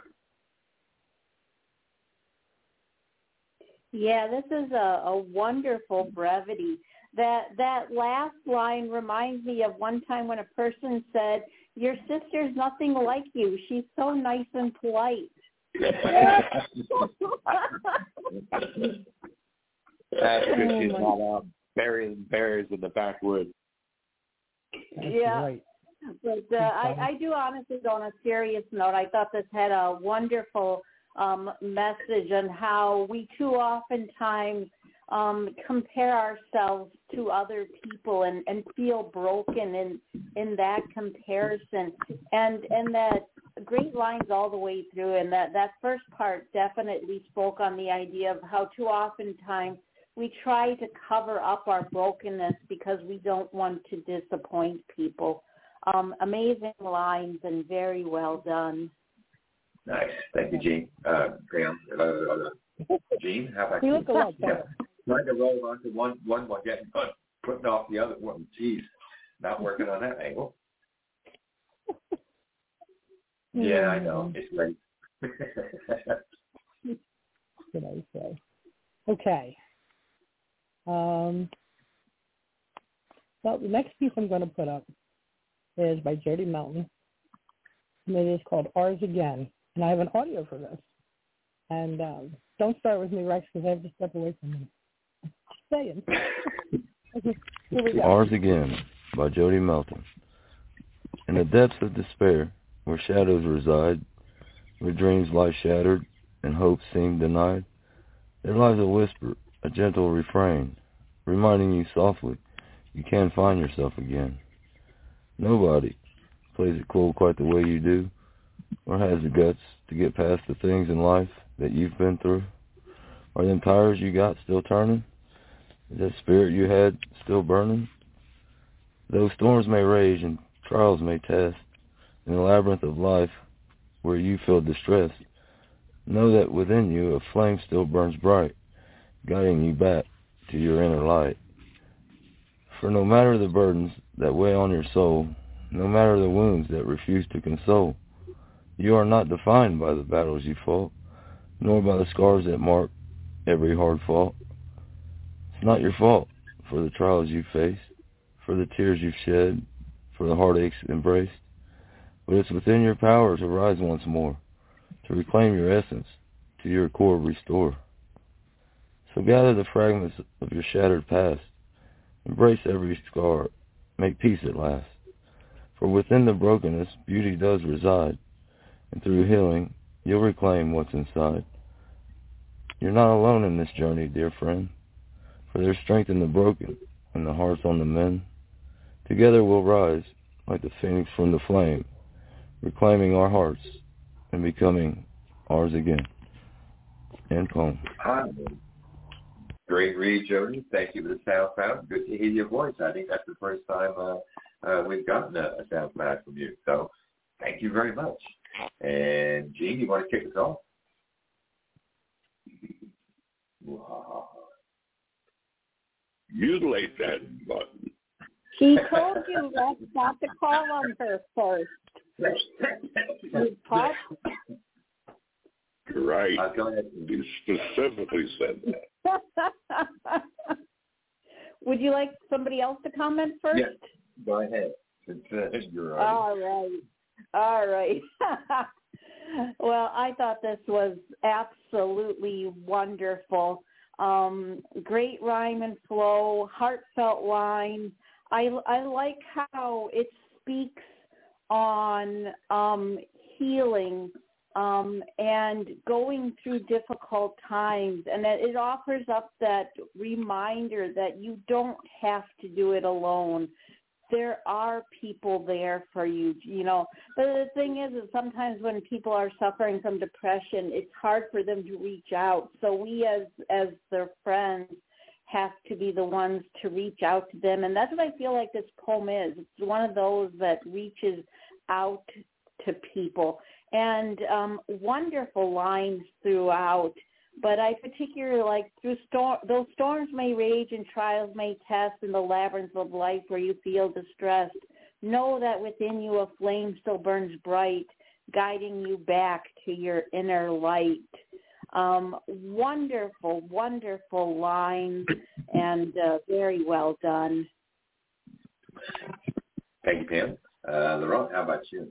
Yeah, this is a, a wonderful brevity. That that last line reminds me of one time when a person said, "Your sister's nothing like you. She's so nice and polite." That's because she's not uh, burying bears in the backwoods. Yeah. Right. But uh, I, I do honestly, on a serious note, I thought this had a wonderful um, message on how we too oftentimes um, compare ourselves to other people and, and feel broken in in that comparison, and and that great lines all the way through. And that that first part definitely spoke on the idea of how too oftentimes we try to cover up our brokenness because we don't want to disappoint people. Um, amazing lines and very well done. Nice. Thank you, Gene. Uh, Graham, uh, uh, Gene, how about you? You look a lot better. Yeah. Trying to roll onto one, one while getting on, putting off the other one. Jeez, not working on that angle. Yeah, I know. It's great. What did I say? Okay. Um, well, the next piece I'm going to put up is by Jody Mountain, and it is called Ours Again. And I have an audio for this. And um, don't start with me, Rex, because I have to step away from you. Just saying. Okay, here we go. Ours Again by Jody Melton. In the depths of despair, where shadows reside, where dreams lie shattered and hopes seem denied, there lies a whisper, a gentle refrain, reminding you softly you can find yourself again. Nobody plays it cool quite the way you do, or has the guts to get past the things in life that you've been through. Are them tires you got still turning? Is that spirit you had still burning? Though storms may rage and trials may test, in the labyrinth of life where you feel distressed, know that within you a flame still burns bright, guiding you back to your inner light. For no matter the burdens that weigh on your soul, no matter the wounds that refuse to console, you are not defined by the battles you fought, nor by the scars that mark every hard fault. It's not your fault for the trials you faced, for the tears you've shed, for the heartaches embraced, but it's within your power to rise once more, to reclaim your essence, to your core restore. So gather the fragments of your shattered past, embrace every scar, make peace at last. For within the brokenness, beauty does reside, and through healing, you'll reclaim what's inside. You're not alone in this journey, dear friend, for there's strength in the broken and the hearts on the mend. Together we'll rise like the phoenix from the flame, reclaiming our hearts and becoming ours again. End poem. Hi. Great read, Jody. Thank you for the sound cloud. Good to hear your voice. I think that's the first time uh, uh, we've gotten a, a sound cloud from you. So thank you very much. And Gene, you want to kick us off? Mutilate that button. She told you that's not to call on her first. You what? Right. Uh, go ahead. You specifically said that. Would you like somebody else to comment first? Yes. Go ahead. It's, uh, you're All right. All right. Well, I thought this was absolutely wonderful. Um, great rhyme and flow, heartfelt line. I, I like how it speaks on um, healing um, and going through difficult times, and that it offers up that reminder that you don't have to do it alone. There are people there for you, you know. But the thing is, is sometimes when people are suffering from depression, it's hard for them to reach out. So we as as their friends have to be the ones to reach out to them. And that's what I feel like this poem is. It's one of those that reaches out to people. And um, wonderful lines throughout. But I particularly like through storm, those storms may rage and trials may test in the labyrinth of life where you feel distressed. Know that within you a flame still burns bright, guiding you back to your inner light. Um, wonderful, wonderful lines and uh, very well done. Thank you, Pam. Uh, Laurent, how about you?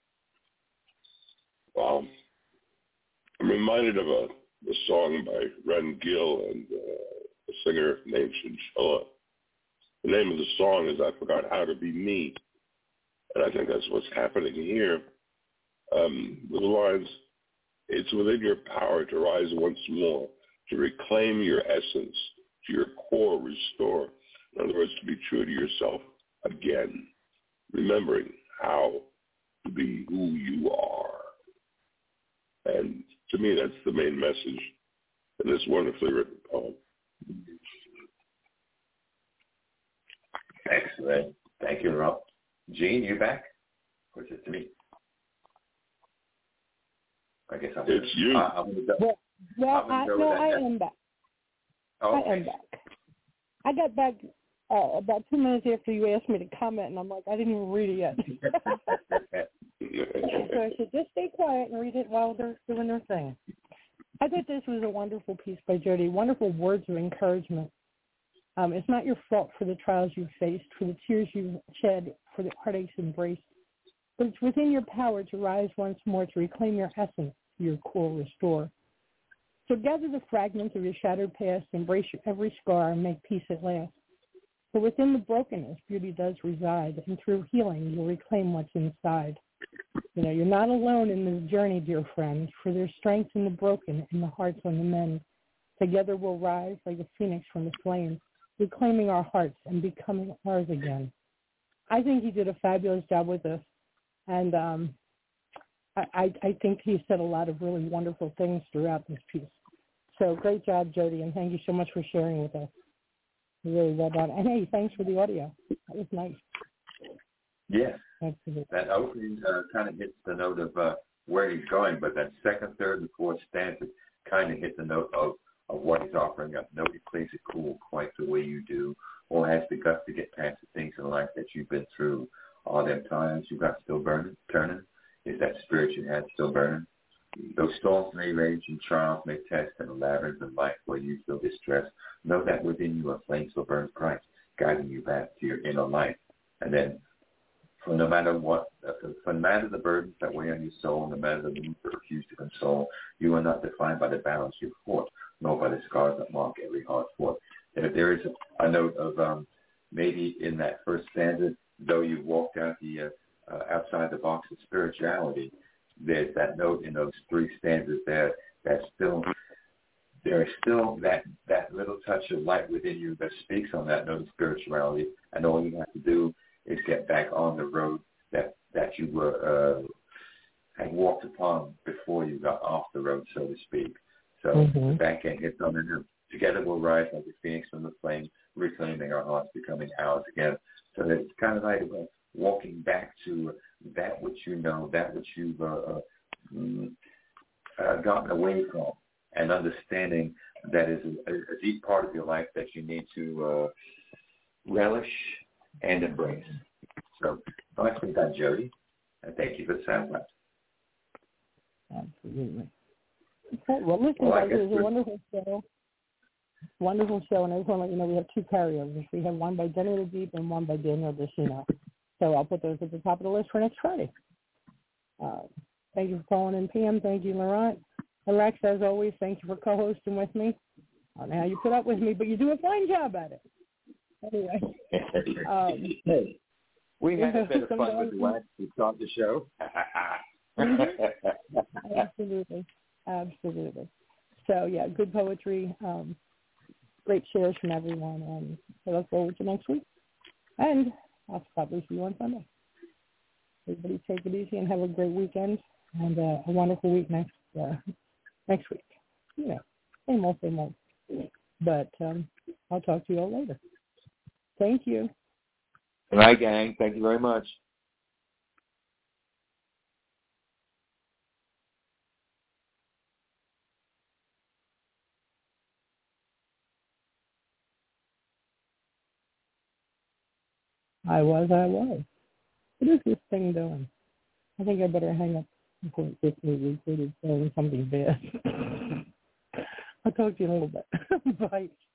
Well, I'm reminded of a a song by Ren Gill and uh, a singer named Chinchilla. The name of the song is I Forgot How to Be Me. And I think that's what's happening here. Um, with the lines, It's within your power to rise once more, to reclaim your essence, to your core restore. In other words, to be true to yourself again, remembering how to be who you are. And to me, that's the main message in this wonderfully written poem. Excellent. Thank you, Rob. Gene, you back? Or is it to me? I guess I'm It's you. Uh, I'm gonna go. Well, well I'm I, go no, with that I next. am back. Oh, I am back. I got back uh, about two minutes after you asked me to comment, and I'm like, I didn't even read it yet. So I said, just stay quiet and read it while they're doing their thing. I thought this was a wonderful piece by Jody, wonderful words of encouragement. Um, it's not your fault for the trials you've faced, for the tears you've shed, for the heartaches embraced, but it's within your power to rise once more, to reclaim your essence, your core restore. So gather the fragments of your shattered past, embrace your every scar, and make peace at last. For within the brokenness, beauty does reside, and through healing, you'll reclaim what's inside. You know, you're not alone in this journey, dear friend, for there's strength in the broken and the hearts on the mend. Together we'll rise like a phoenix from the flames, reclaiming our hearts and becoming ours again. I think he did a fabulous job with this, and um, I, I, I think he said a lot of really wonderful things throughout this piece. So great job, Jody, and thank you so much for sharing with us. Really well done. And, hey, thanks for the audio. That was nice. Yes. Absolutely. That opening uh, kind of hits the note of uh, where he's going, but that second, third, and fourth stanza kind of hit the note of, of what he's offering up. Nobody plays it cool quite the way you do, or has the guts to get past the things in life that you've been through. All them times you got still burning, turning. Is that spirit you had still burning? Those storms may rage and trials may test, and a labyrinth of life where you feel distressed. Know that within you a flame still burns bright, guiding you back to your inner light. And then, for no matter what, for no matter the burdens that weigh on your soul, no matter the moods that refuse to console, you are not defined by the battles you fought, nor by the scars that mark every hard fought. And if there is a, a note of um, maybe in that first stanza, though you walked out the uh, uh, outside the box of spirituality, there's that note in those three stanzas there that still there is still that, that little touch of light within you that speaks on that note of spirituality, and all you have to do is get back on the road that that you were uh, had walked upon before you got off the road, so to speak. So mm-hmm. the back end hits on the new. Together we'll rise like a phoenix from the flame, reclaiming our hearts, becoming ours again. So it's kind of like uh, walking back to that which you know, that which you've uh, uh, uh, gotten away from, and understanding that is a, a deep part of your life that you need to uh, relish and embrace. So nicely done, Jody, and thank you for the sound class. Absolutely. Okay, well, listen, well, guys, it was a wonderful show. Wonderful show, and I just want to let you know we have two carryovers. We have one by Denny the Deep and one by Daniel Deshino. So I'll put those at the top of the list for next Friday. Uh, thank you for calling in, P M. Thank you, Laurent. And Rex, as always, thank you for co-hosting with me. I don't know how you put up with me, but you do a fine job at it. Anyway. Um, hey, we had a bit of fun with the wax to start the show. Absolutely. Absolutely. So, yeah, good poetry, um, great shares from everyone, and I look forward to next week. And I'll probably see you on Sunday. Everybody take it easy and have a great weekend and uh, a wonderful week next uh, next week. You know, same old, same old. But um, I'll talk to you all later. Thank you. Good night, gang. Thank you very much. I was, I was. What is this thing doing? I think I better hang up before it gets me recorded saying something bad. I'll talk to you in a little bit. Bye.